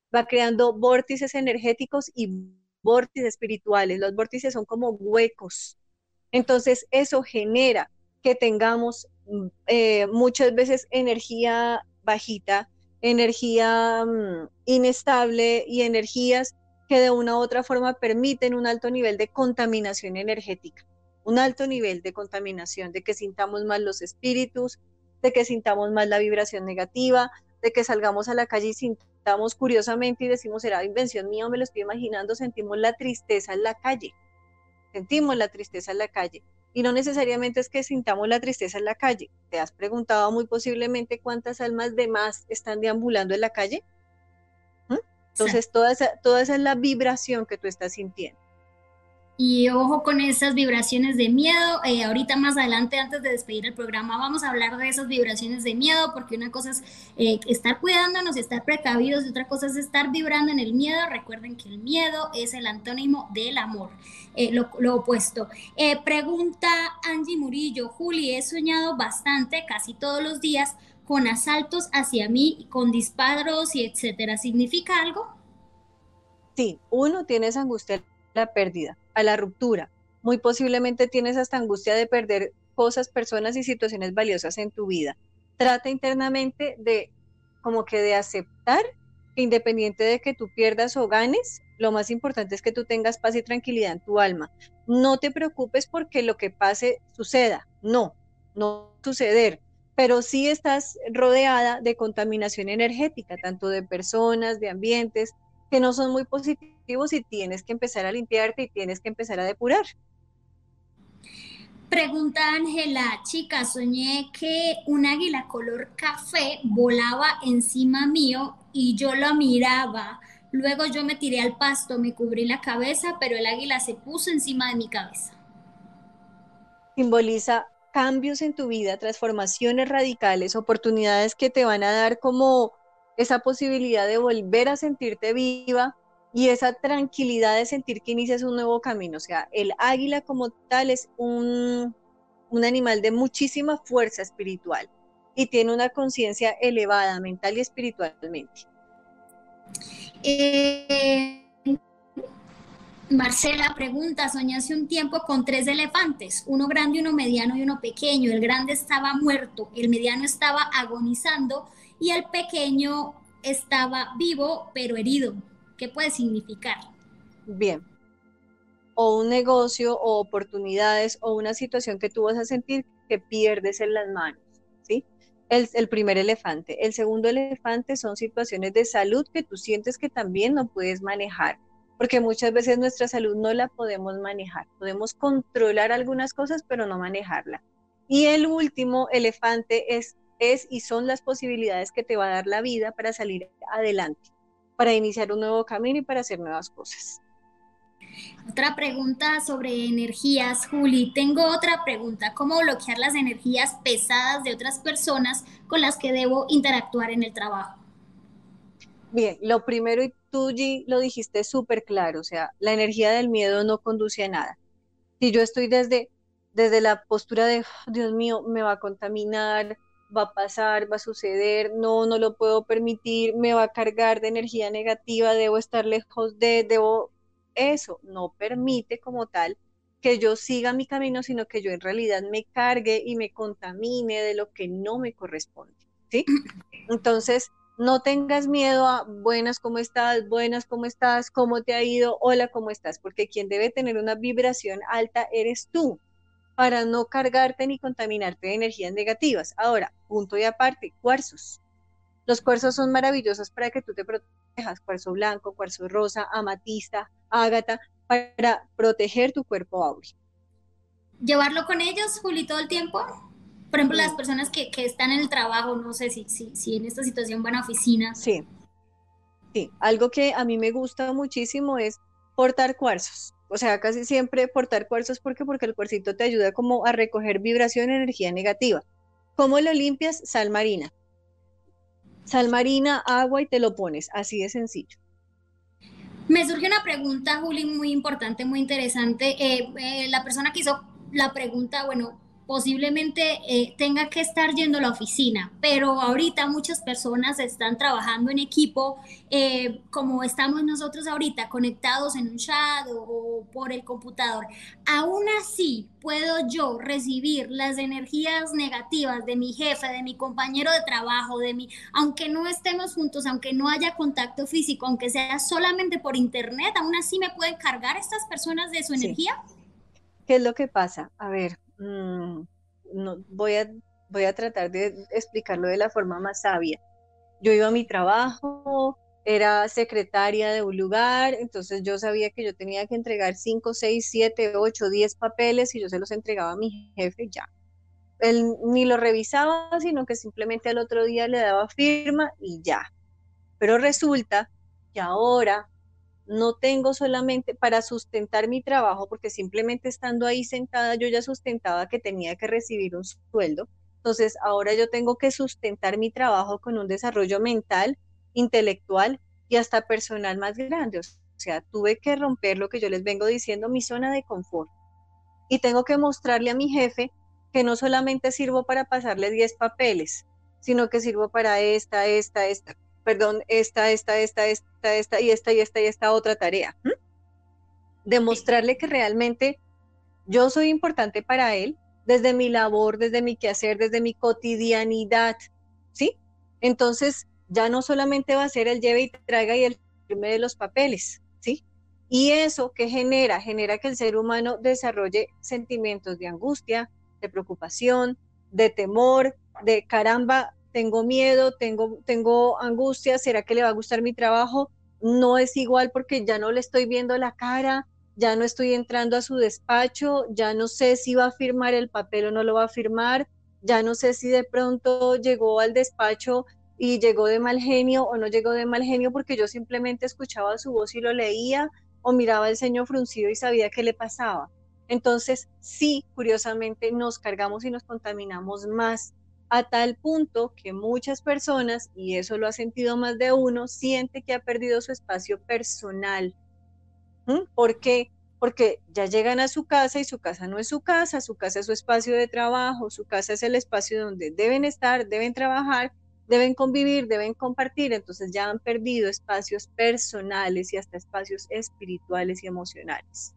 va creando vórtices energéticos y vórtices espirituales. Los vórtices son como huecos. Entonces eso genera que tengamos muchas veces energía bajita, energía inestable y energías que de una u otra forma permiten un alto nivel de contaminación energética, un alto nivel de contaminación, de que sintamos más los espíritus, de que sintamos más la vibración negativa, de que salgamos a la calle y sintamos curiosamente y decimos, será invención mía o me lo estoy imaginando, sentimos la tristeza en la calle, sentimos la tristeza en la calle. Y no necesariamente es que sintamos la tristeza en la calle. ¿Te has preguntado muy posiblemente cuántas almas de más están deambulando en la calle? Entonces, toda esa es la vibración que tú estás sintiendo. Y ojo con esas vibraciones de miedo. Ahorita más adelante, antes de despedir el programa, vamos a hablar de esas vibraciones de miedo, porque una cosa es estar cuidándonos y estar precavidos, y otra cosa es estar vibrando en el miedo. Recuerden que el miedo es el antónimo del amor, lo opuesto. Pregunta Angie Murillo: Juli, he soñado bastante, casi todos los días, con asaltos hacia mí, con disparos y etcétera. ¿Significa algo? Sí, uno tiene esa angustia a la pérdida, a la ruptura. Muy posiblemente tienes hasta angustia de perder cosas, personas y situaciones valiosas en tu vida. Trata internamente de como que de aceptar que independiente de que tú pierdas o ganes, lo más importante es que tú tengas paz y tranquilidad en tu alma. No te preocupes porque lo que pase suceda. No, no va a suceder. Pero sí estás rodeada de contaminación energética, tanto de personas, de ambientes, que no son muy positivos y tienes que empezar a limpiarte y tienes que empezar a depurar. Pregunta Ángela: chica, soñé que un águila color café volaba encima mío y yo la miraba. Luego yo me tiré al pasto, me cubrí la cabeza, pero el águila se puso encima de mi cabeza. Simboliza cambios en tu vida, transformaciones radicales, oportunidades que te van a dar como esa posibilidad de volver a sentirte viva y esa tranquilidad de sentir que inicias un nuevo camino. O sea, el águila como tal es un animal de muchísima fuerza espiritual y tiene una conciencia elevada mental y espiritualmente. Marcela pregunta: soñé hace un tiempo con 3 elefantes, uno grande, uno mediano y uno pequeño. El grande estaba muerto, el mediano estaba agonizando y el pequeño estaba vivo pero herido. ¿Qué puede significar? Bien, o un negocio o oportunidades o una situación que tú vas a sentir que pierdes en las manos, ¿sí? El primer elefante. El segundo elefante son situaciones de salud que tú sientes que también no puedes manejar, porque muchas veces nuestra salud no la podemos manejar. Podemos controlar algunas cosas, pero no manejarla. Y el último elefante es y son las posibilidades que te va a dar la vida para salir adelante, para iniciar un nuevo camino y para hacer nuevas cosas. Otra pregunta sobre energías, Juli. Tengo otra pregunta: ¿cómo bloquear las energías pesadas de otras personas con las que debo interactuar en el trabajo? Bien, lo primero, y tú G, lo dijiste súper claro, o sea, la energía del miedo no conduce a nada. Si yo estoy desde la postura de, "Oh, Dios mío, me va a contaminar, va a pasar, va a suceder, no, no lo puedo permitir, me va a cargar de energía negativa, debo estar lejos debo, eso no permite como tal que yo siga mi camino, sino que yo en realidad me cargue y me contamine de lo que no me corresponde, ¿sí? Entonces, no tengas miedo a buenas, ¿cómo estás? ¿Cómo te ha ido? Hola, ¿cómo estás? Porque quien debe tener una vibración alta eres tú, para no cargarte ni contaminarte de energías negativas. Ahora, punto y aparte, cuarzos. Los cuarzos son maravillosos para que tú te protejas, cuarzo blanco, cuarzo rosa, amatista, ágata, para proteger tu cuerpo áureo. ¿Llevarlo con ellos, Juli, todo el tiempo? Por ejemplo, las Sí, personas que están en el trabajo, no sé si en esta situación van a oficina. sí. Sí, algo que a mí me gusta muchísimo es portar cuarzos. O sea, casi siempre portar cuarzos porque el cuarcito te ayuda como a recoger vibración, energía negativa. ¿Cómo lo limpias? Sal marina. Sal marina, agua y te lo pones, así de sencillo. Me surge una pregunta, Juli, muy importante, muy interesante. La persona que hizo la pregunta, bueno, posiblemente tenga que estar yendo a la oficina, pero ahorita muchas personas están trabajando en equipo, como estamos nosotros ahorita, conectados en un chat o por el computador. Aún así, puedo yo recibir las energías negativas de mi jefe, de mi compañero de trabajo, aunque no estemos juntos, aunque no haya contacto físico, aunque sea solamente por internet, aún así me pueden cargar estas personas de su Sí. energía. ¿Qué es lo que pasa? A ver, no, voy a tratar de explicarlo de la forma más sabia. Yo iba a mi trabajo, era secretaria de un lugar, entonces yo sabía que yo tenía que entregar 5, 6, 7, 8, 10 papeles y yo se los entregaba a mi jefe y ya. Él ni lo revisaba, sino que simplemente al otro día le daba firma y ya. Pero resulta que ahora no tengo solamente para sustentar mi trabajo, porque simplemente estando ahí sentada yo ya sustentaba que tenía que recibir un sueldo. Entonces ahora yo tengo que sustentar mi trabajo con un desarrollo mental, intelectual y hasta personal más grande. O sea, tuve que romper lo que yo les vengo diciendo, mi zona de confort. Y tengo que mostrarle a mi jefe que no solamente sirvo para pasarle 10 papeles, sino que sirvo para perdón, y esta otra tarea. Demostrarle que realmente yo soy importante para él desde mi labor, desde mi quehacer, desde mi cotidianidad, ¿sí? Entonces, ya no solamente va a ser el lleve y traiga y el firme de los papeles, ¿sí? Y eso que genera, genera que el ser humano desarrolle sentimientos de angustia, de preocupación, de temor, de caramba, tengo miedo, tengo angustia, ¿será que le va a gustar mi trabajo? No es igual porque ya no le estoy viendo la cara, ya no estoy entrando a su despacho, ya no sé si va a firmar el papel o no lo va a firmar, ya no sé si de pronto llegó al despacho y llegó de mal genio o no llegó de mal genio porque yo simplemente escuchaba su voz y lo leía o miraba el ceño fruncido y sabía qué le pasaba. Entonces, sí, curiosamente nos cargamos y nos contaminamos más a tal punto que muchas personas, y eso lo ha sentido más de uno, siente que ha perdido su espacio personal. ¿Por qué? Porque ya llegan a su casa y su casa no es su casa es su espacio de trabajo, su casa es el espacio donde deben estar, deben trabajar, deben convivir, deben compartir, entonces ya han perdido espacios personales y hasta espacios espirituales y emocionales.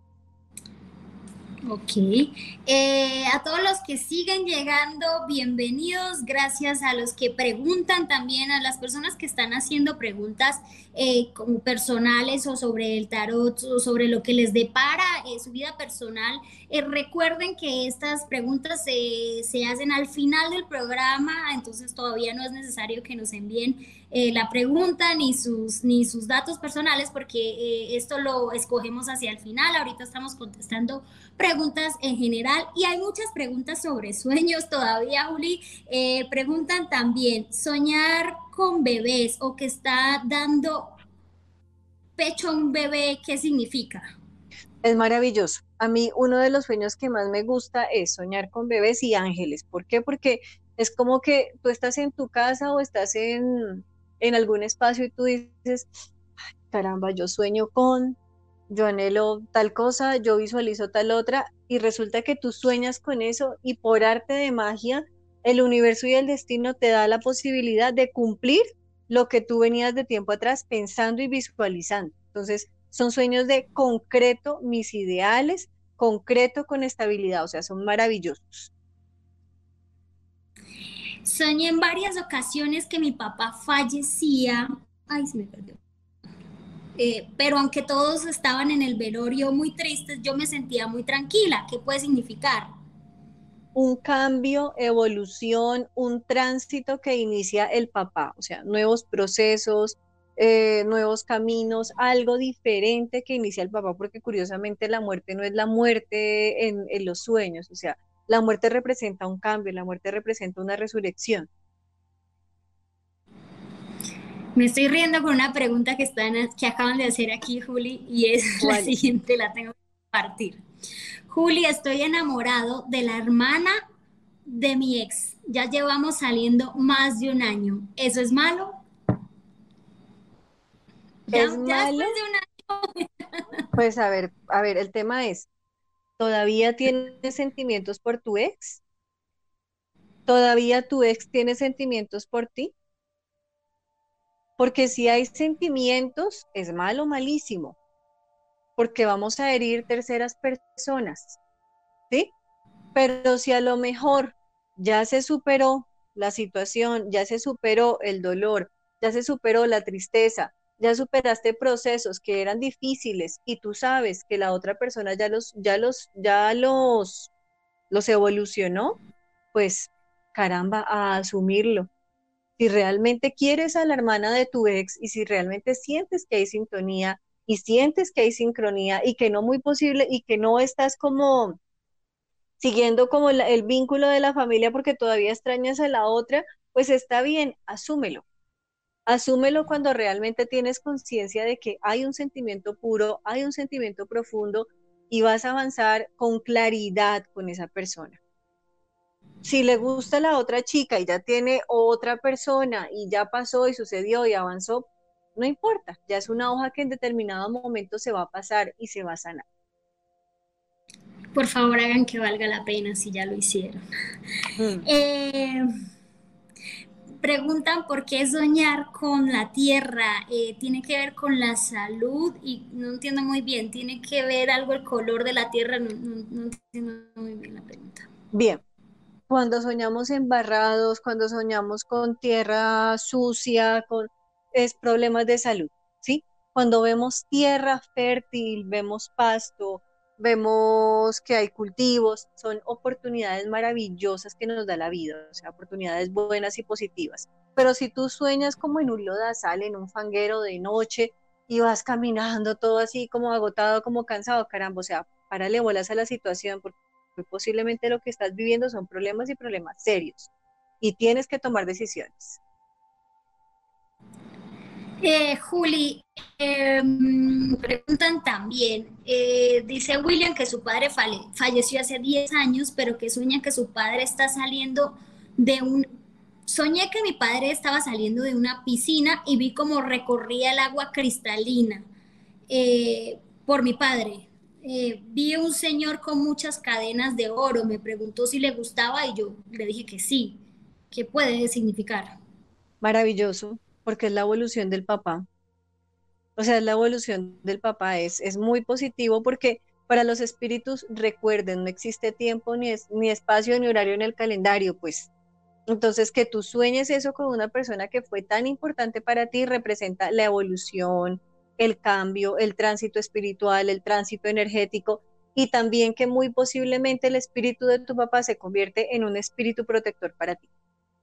Ok. A todos los que siguen llegando, bienvenidos. Gracias a los que preguntan también, a las personas que están haciendo preguntas como personales o sobre el tarot o sobre lo que les depara su vida personal. Recuerden que estas preguntas se hacen al final del programa, entonces todavía no es necesario que nos envíen la pregunta ni sus datos personales porque esto lo escogemos hacia el final. Ahorita estamos contestando preguntas en general y hay muchas preguntas sobre sueños todavía, Juli. Preguntan también, soñar con bebés o que está dando pecho a un bebé, ¿qué significa? Es maravilloso. A mí uno de los sueños que más me gusta es soñar con bebés y ángeles. ¿Por qué? Porque es como que tú estás en tu casa o estás en algún espacio y tú dices, caramba, yo anhelo tal cosa, yo visualizo tal otra, y resulta que tú sueñas con eso y por arte de magia, el universo y el destino te da la posibilidad de cumplir lo que tú venías de tiempo atrás pensando y visualizando. Entonces, son sueños de concreto, mis ideales, concreto con estabilidad, o sea, son maravillosos. Soñé en varias ocasiones que mi papá fallecía. Ay, se me perdió. Pero aunque todos estaban en el velorio muy tristes, yo me sentía muy tranquila. ¿Qué puede significar? Un cambio, evolución, un tránsito que inicia el papá, o sea, nuevos procesos, nuevos caminos, algo diferente que inicia el papá, porque curiosamente la muerte no es la muerte en los sueños, o sea, la muerte representa un cambio, la muerte representa una resurrección. Me estoy riendo con una pregunta que acaban de hacer aquí, Juli, y es la ¿Cuál es? siguiente, la tengo que compartir. Juli, estoy enamorado de la hermana de mi ex. Ya llevamos saliendo más de un año. ¿Eso es malo? ¿Es Ya después malo? de un año. Pues a ver, el tema es, ¿Todavía tienes sentimientos por tu ex? ¿Todavía tu ex tiene sentimientos por ti? Porque si hay sentimientos, es malo, malísimo, porque vamos a herir terceras personas, ¿sí? Pero si a lo mejor ya se superó la situación, ya se superó el dolor, ya se superó la tristeza, ya superaste procesos que eran difíciles y tú sabes que la otra persona los evolucionó, pues caramba, a asumirlo. Si realmente quieres a la hermana de tu ex y si realmente sientes que hay sintonía y sientes que hay sincronía y que no muy posible y que no estás como siguiendo como el vínculo de la familia porque todavía extrañas a la otra, pues está bien, asúmelo. Asúmelo cuando realmente tienes conciencia de que hay un sentimiento puro, hay un sentimiento profundo y vas a avanzar con claridad con esa persona. Si le gusta la otra chica y ya tiene otra persona y ya pasó y sucedió y avanzó, no importa, ya es una hoja que en determinado momento se va a pasar y se va a sanar. Por favor, hagan que valga la pena si ya lo hicieron. Mm. Eh, Preguntan por qué soñar con la tierra. Tiene que ver con la salud y no entiendo muy bien. Tiene que ver algo el color de la tierra. No entiendo muy bien la pregunta. Bien, cuando soñamos embarrados, cuando soñamos con tierra sucia, es problemas de salud, ¿sí? Cuando vemos tierra fértil, vemos pasto, vemos que hay cultivos, son oportunidades maravillosas que nos da la vida, o sea, oportunidades buenas y positivas. Pero si tú sueñas como en un lodazal, en un fanguero de noche y vas caminando todo así como agotado, como cansado, caramba, o sea, párale bolas a la situación porque muy posiblemente lo que estás viviendo son problemas y problemas serios y tienes que tomar decisiones. Juli, preguntan también, dice William que su padre falleció hace 10 años, pero que sueña que su padre está saliendo de un... Soñé que mi padre estaba saliendo de una piscina y vi cómo recorría el agua cristalina por mi padre. Vi un señor con muchas cadenas de oro, me preguntó si le gustaba y yo le dije que sí. ¿Qué puede significar? Maravilloso, porque es la evolución del papá. O sea, es la evolución del papá, es muy positivo porque para los espíritus, recuerden, no existe tiempo, ni espacio, ni horario en el calendario, pues. Entonces, que tú sueñes eso con una persona que fue tan importante para ti representa la evolución, el cambio, el tránsito espiritual, el tránsito energético y también que muy posiblemente el espíritu de tu papá se convierte en un espíritu protector para ti.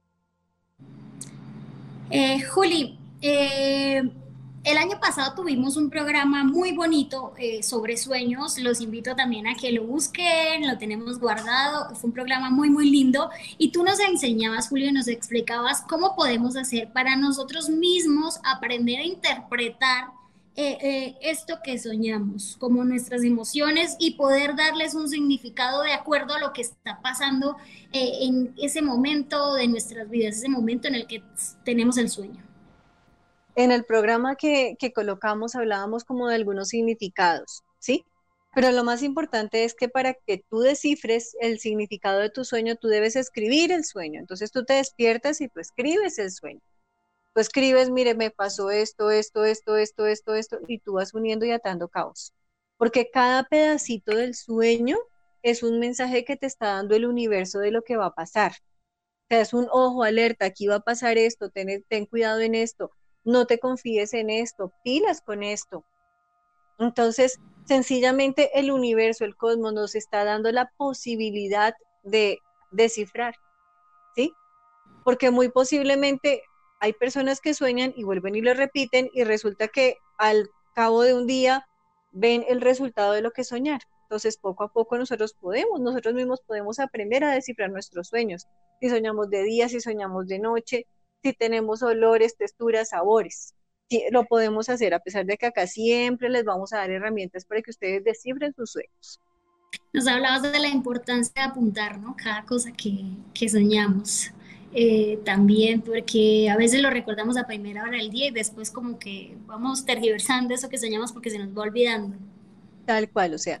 Juli, el año pasado tuvimos un programa muy bonito sobre sueños. Los invito también a que lo busquen, lo tenemos guardado. Fue un programa muy, muy lindo. Y tú nos enseñabas, Julio, nos explicabas cómo podemos hacer para nosotros mismos aprender a interpretar esto que soñamos, como nuestras emociones y poder darles un significado de acuerdo a lo que está pasando en ese momento de nuestras vidas, ese momento en el que tenemos el sueño. En el programa que colocamos hablábamos como de algunos significados, ¿sí? Pero lo más importante es que para que tú descifres el significado de tu sueño, tú debes escribir el sueño. Entonces tú te despiertas y tú escribes el sueño. Tú escribes, mire, me pasó esto, y tú vas uniendo y atando cabos. Porque cada pedacito del sueño es un mensaje que te está dando el universo de lo que va a pasar. O sea, es un ojo, alerta, aquí va a pasar esto, ten cuidado en esto, no te confíes en esto, pilas con esto. Entonces, sencillamente el universo, el cosmos nos está dando la posibilidad de descifrar, ¿sí? Porque muy posiblemente hay personas que sueñan y vuelven y lo repiten y resulta que al cabo de un día ven el resultado de lo que soñar. Entonces, poco a poco nosotros mismos podemos aprender a descifrar nuestros sueños. Si soñamos de día, si soñamos de noche, si tenemos olores, texturas, sabores. Sí, lo podemos hacer a pesar de que acá siempre les vamos a dar herramientas para que ustedes descifren sus sueños. Nos hablabas de la importancia de apuntar, ¿no? Cada cosa que soñamos. También porque a veces lo recordamos a primera hora del día y después como que vamos tergiversando eso que soñamos porque se nos va olvidando. Tal cual, o sea,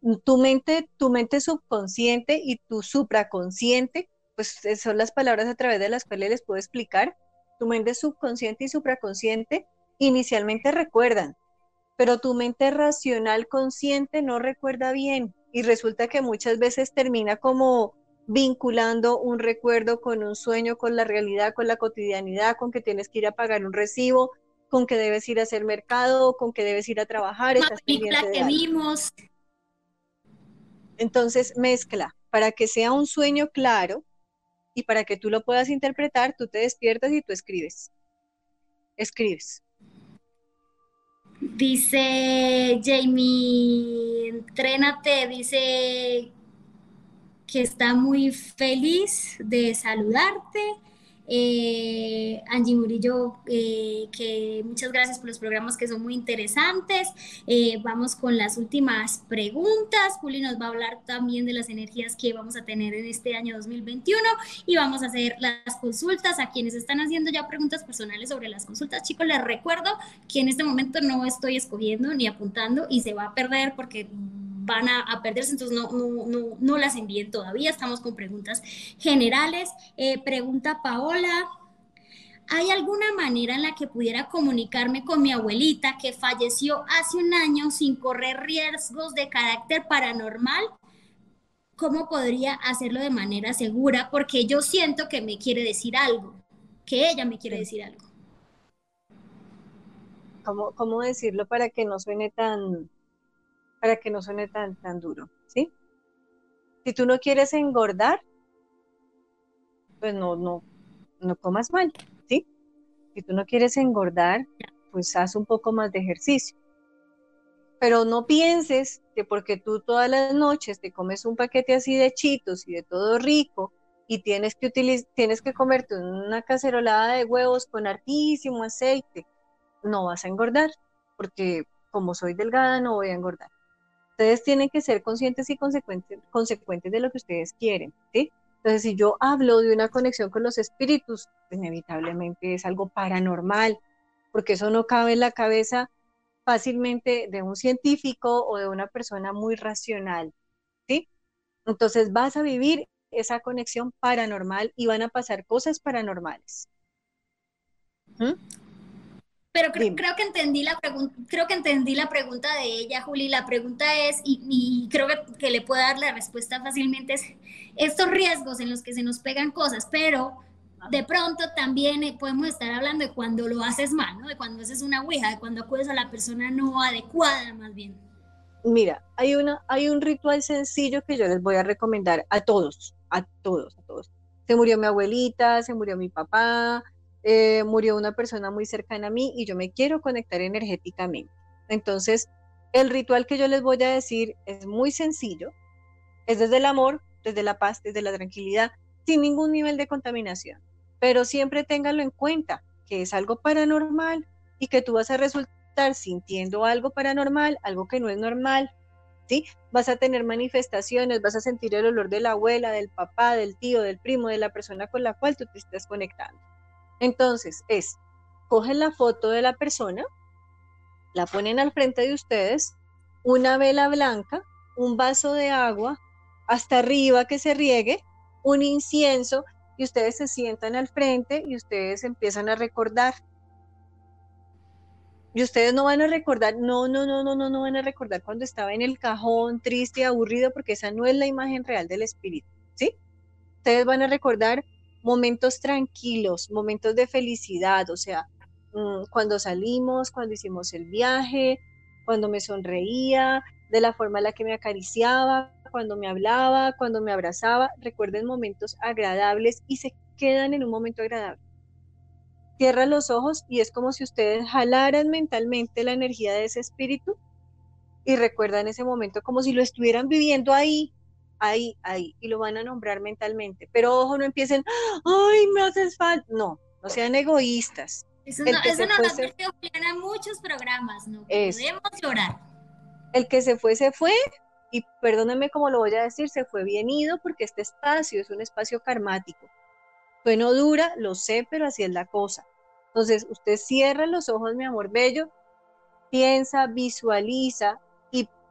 Tu mente subconsciente y tu supraconsciente, pues son las palabras a través de las cuales les puedo explicar. Tu mente subconsciente y supraconsciente inicialmente recuerdan, pero tu mente racional consciente no recuerda bien y resulta que muchas veces termina como vinculando un recuerdo con un sueño, con la realidad, con la cotidianidad, con que tienes que ir a pagar un recibo, con que debes ir a hacer mercado, con que debes ir a trabajar, Una estás pendiente película de que algo. vimos. Entonces mezcla, para que sea un sueño claro y para que tú lo puedas interpretar, tú te despiertas y tú escribes. Escribes. Dice Jamie, entrénate, dice que está muy feliz de saludarte. Angie Murillo, que muchas gracias por los programas que son muy interesantes. Vamos con las últimas preguntas. Juli nos va a hablar también de las energías que vamos a tener en este año 2021 y vamos a hacer las consultas a quienes están haciendo ya preguntas personales sobre las consultas. Chicos, les recuerdo que en este momento no estoy escogiendo ni apuntando y se va a perder porque van a perderse, entonces no las envíen todavía, estamos con preguntas generales. Pregunta Paola, ¿hay alguna manera en la que pudiera comunicarme con mi abuelita que falleció hace un año sin correr riesgos de carácter paranormal? ¿Cómo podría hacerlo de manera segura? Porque yo siento que me quiere decir algo, que ella me quiere decir algo. ¿Cómo decirlo para que no suene tan duro? ¿Sí? Si tú no quieres engordar, pues no comas mal, ¿sí? Si tú no quieres engordar, pues haz un poco más de ejercicio. Pero no pienses que porque tú todas las noches te comes un paquete así de chitos y de todo rico y tienes que comerte una cacerolada de huevos con hartísimo aceite, no vas a engordar, porque como soy delgada no voy a engordar. Ustedes tienen que ser conscientes y consecuentes de lo que ustedes quieren, ¿sí? Entonces, si yo hablo de una conexión con los espíritus, inevitablemente es algo paranormal, porque eso no cabe en la cabeza fácilmente de un científico o de una persona muy racional, ¿sí? Entonces vas a vivir esa conexión paranormal y van a pasar cosas paranormales. ¿Mm? Pero Dime. creo que entendí la pregunta de ella, Juli. La pregunta es, y creo que le puedo dar la respuesta fácilmente, es estos riesgos en los que se nos pegan cosas, pero de pronto también podemos estar hablando de cuando lo haces mal, ¿no? De cuando haces una ouija, de cuando acudes a la persona no adecuada, más bien. Mira, hay un ritual sencillo que yo les voy a recomendar a todos, a todos, a todos. Se murió mi abuelita, se murió mi papá, murió una persona muy cercana a mí y yo me quiero conectar energéticamente. Entonces, el ritual que yo les voy a decir es muy sencillo, es desde el amor, desde la paz, desde la tranquilidad, sin ningún nivel de contaminación. Pero siempre ténganlo en cuenta, que es algo paranormal y que tú vas a resultar sintiendo algo paranormal, algo que no es normal, ¿sí? Vas a tener manifestaciones, vas a sentir el olor de la abuela, del papá, del tío, del primo, de la persona con la cual tú te estás conectando. Entonces, cogen la foto de la persona, la ponen al frente de ustedes, una vela blanca, un vaso de agua, hasta arriba que se riegue, un incienso, y ustedes se sientan al frente y ustedes empiezan a recordar. Y ustedes no van a recordar, no van a recordar cuando estaba en el cajón, triste, aburrido, porque esa no es la imagen real del espíritu, ¿sí? Ustedes van a recordar momentos tranquilos, momentos de felicidad, o sea, cuando salimos, cuando hicimos el viaje, cuando me sonreía, de la forma en la que me acariciaba, cuando me hablaba, cuando me abrazaba. Recuerden momentos agradables y se quedan en un momento agradable. Cierran los ojos y es como si ustedes jalaran mentalmente la energía de ese espíritu y recuerdan ese momento como si lo estuvieran viviendo ahí, ahí, y lo van a nombrar mentalmente. Pero ojo, no empiecen, ay, me haces falta. No, no sean egoístas. El que Eso se nos fue, ha advertido Juliana en muchos programas, no eso. podemos llorar. El que se fue, y perdónenme cómo lo voy a decir, se fue bien ido porque este espacio es un espacio karmático. No dura, lo sé, pero así es la cosa. Entonces, usted cierra los ojos, mi amor bello, piensa, visualiza y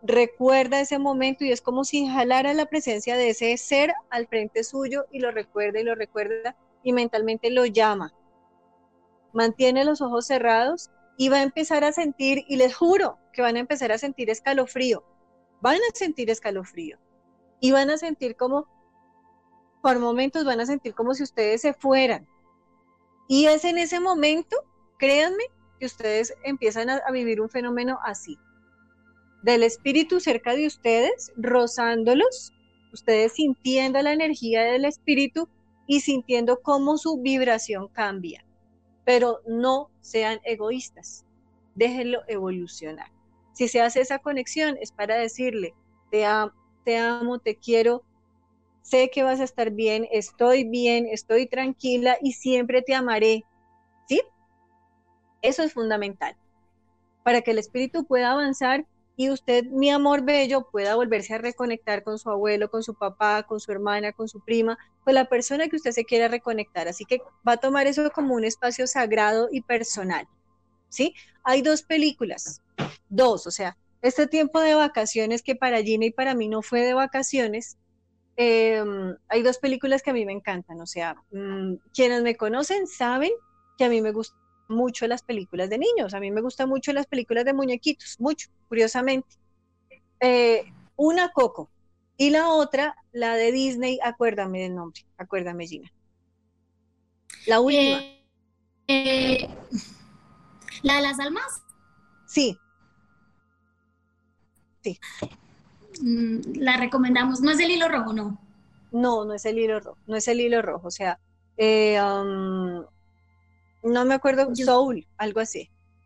recuerda ese momento y es como si jalara la presencia de ese ser al frente suyo y lo recuerda y mentalmente lo llama. Mantiene los ojos cerrados y va a empezar a sentir, y les juro que van a empezar a sentir escalofrío. Van a sentir escalofrío y van a sentir como, por momentos van a sentir como si ustedes se fueran. Y es en ese momento, créanme, que ustedes empiezan a vivir un fenómeno así. Del espíritu cerca de ustedes, rozándolos, ustedes sintiendo la energía del espíritu y sintiendo cómo su vibración cambia. Pero no sean egoístas, déjenlo evolucionar. Si se hace esa conexión es para decirle, te amo, te quiero, sé que vas a estar bien, estoy tranquila y siempre te amaré, ¿sí? Eso es fundamental, para que el espíritu pueda avanzar y usted, mi amor bello, pueda volverse a reconectar con su abuelo, con su papá, con su hermana, con su prima, con la persona que usted se quiera reconectar. Así que va a tomar eso como un espacio sagrado y personal, ¿sí? Hay 2 películas, 2, o sea, este tiempo de vacaciones que para Gina y para mí no fue de vacaciones, hay 2 películas que a mí me encantan, o sea, quienes me conocen saben que a mí me gustan mucho las películas de niños, a mí me gustan mucho las películas de muñequitos, mucho, curiosamente. Una Coco y la otra, la de Disney, acuérdame del nombre, acuérdame Gina. La última. ¿La de las almas? Sí. Sí. La recomendamos, no es el hilo rojo, no. No, no es el hilo rojo, no es el hilo rojo, o sea, no me acuerdo, Soul, algo así.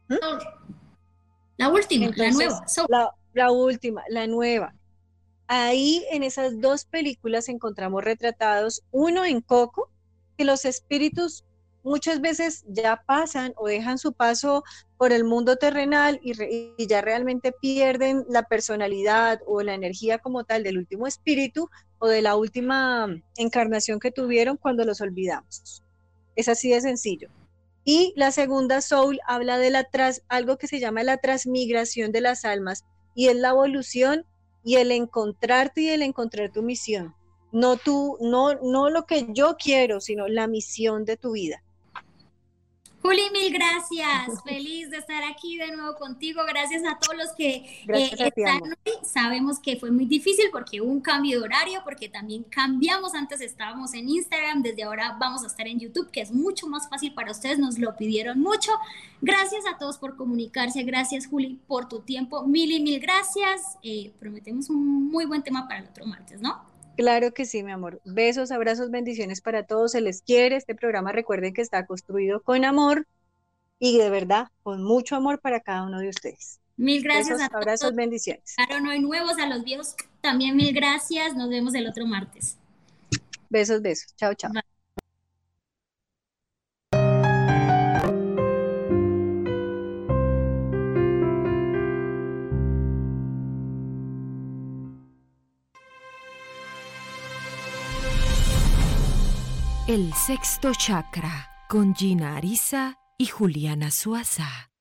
La última, entonces, la nueva, Soul. La última, la nueva. Ahí en esas 2 películas encontramos retratados, uno en Coco, que los espíritus muchas veces ya pasan o dejan su paso por el mundo terrenal y ya realmente pierden la personalidad o la energía como tal del último espíritu o de la última encarnación que tuvieron cuando los olvidamos. Es así de sencillo. Y la segunda, Soul, habla de algo que se llama la transmigración de las almas, y es la evolución y el encontrarte y el encontrar tu misión. No lo que yo quiero, sino la misión de tu vida. Juli, mil gracias. Feliz de estar aquí de nuevo contigo. Gracias a todos los que están hoy. Sabemos que fue muy difícil porque hubo un cambio de horario, porque también cambiamos. Antes estábamos en Instagram, desde ahora vamos a estar en YouTube, que es mucho más fácil para ustedes. Nos lo pidieron mucho. Gracias a todos por comunicarse. Gracias, Juli, por tu tiempo. Mil gracias. Prometemos un muy buen tema para el otro martes, ¿no? Claro que sí, mi amor. Besos, abrazos, bendiciones para todos. Se les quiere. Este programa, recuerden que está construido con amor y de verdad con mucho amor para cada uno de ustedes. Mil gracias. Besos, abrazos, bendiciones. Claro, no hay nuevos, a los viejos también mil gracias. Nos vemos el otro martes. Besos. Chao, chao. Bye. El sexto chakra con Gina Ariza y Juliana Suaza.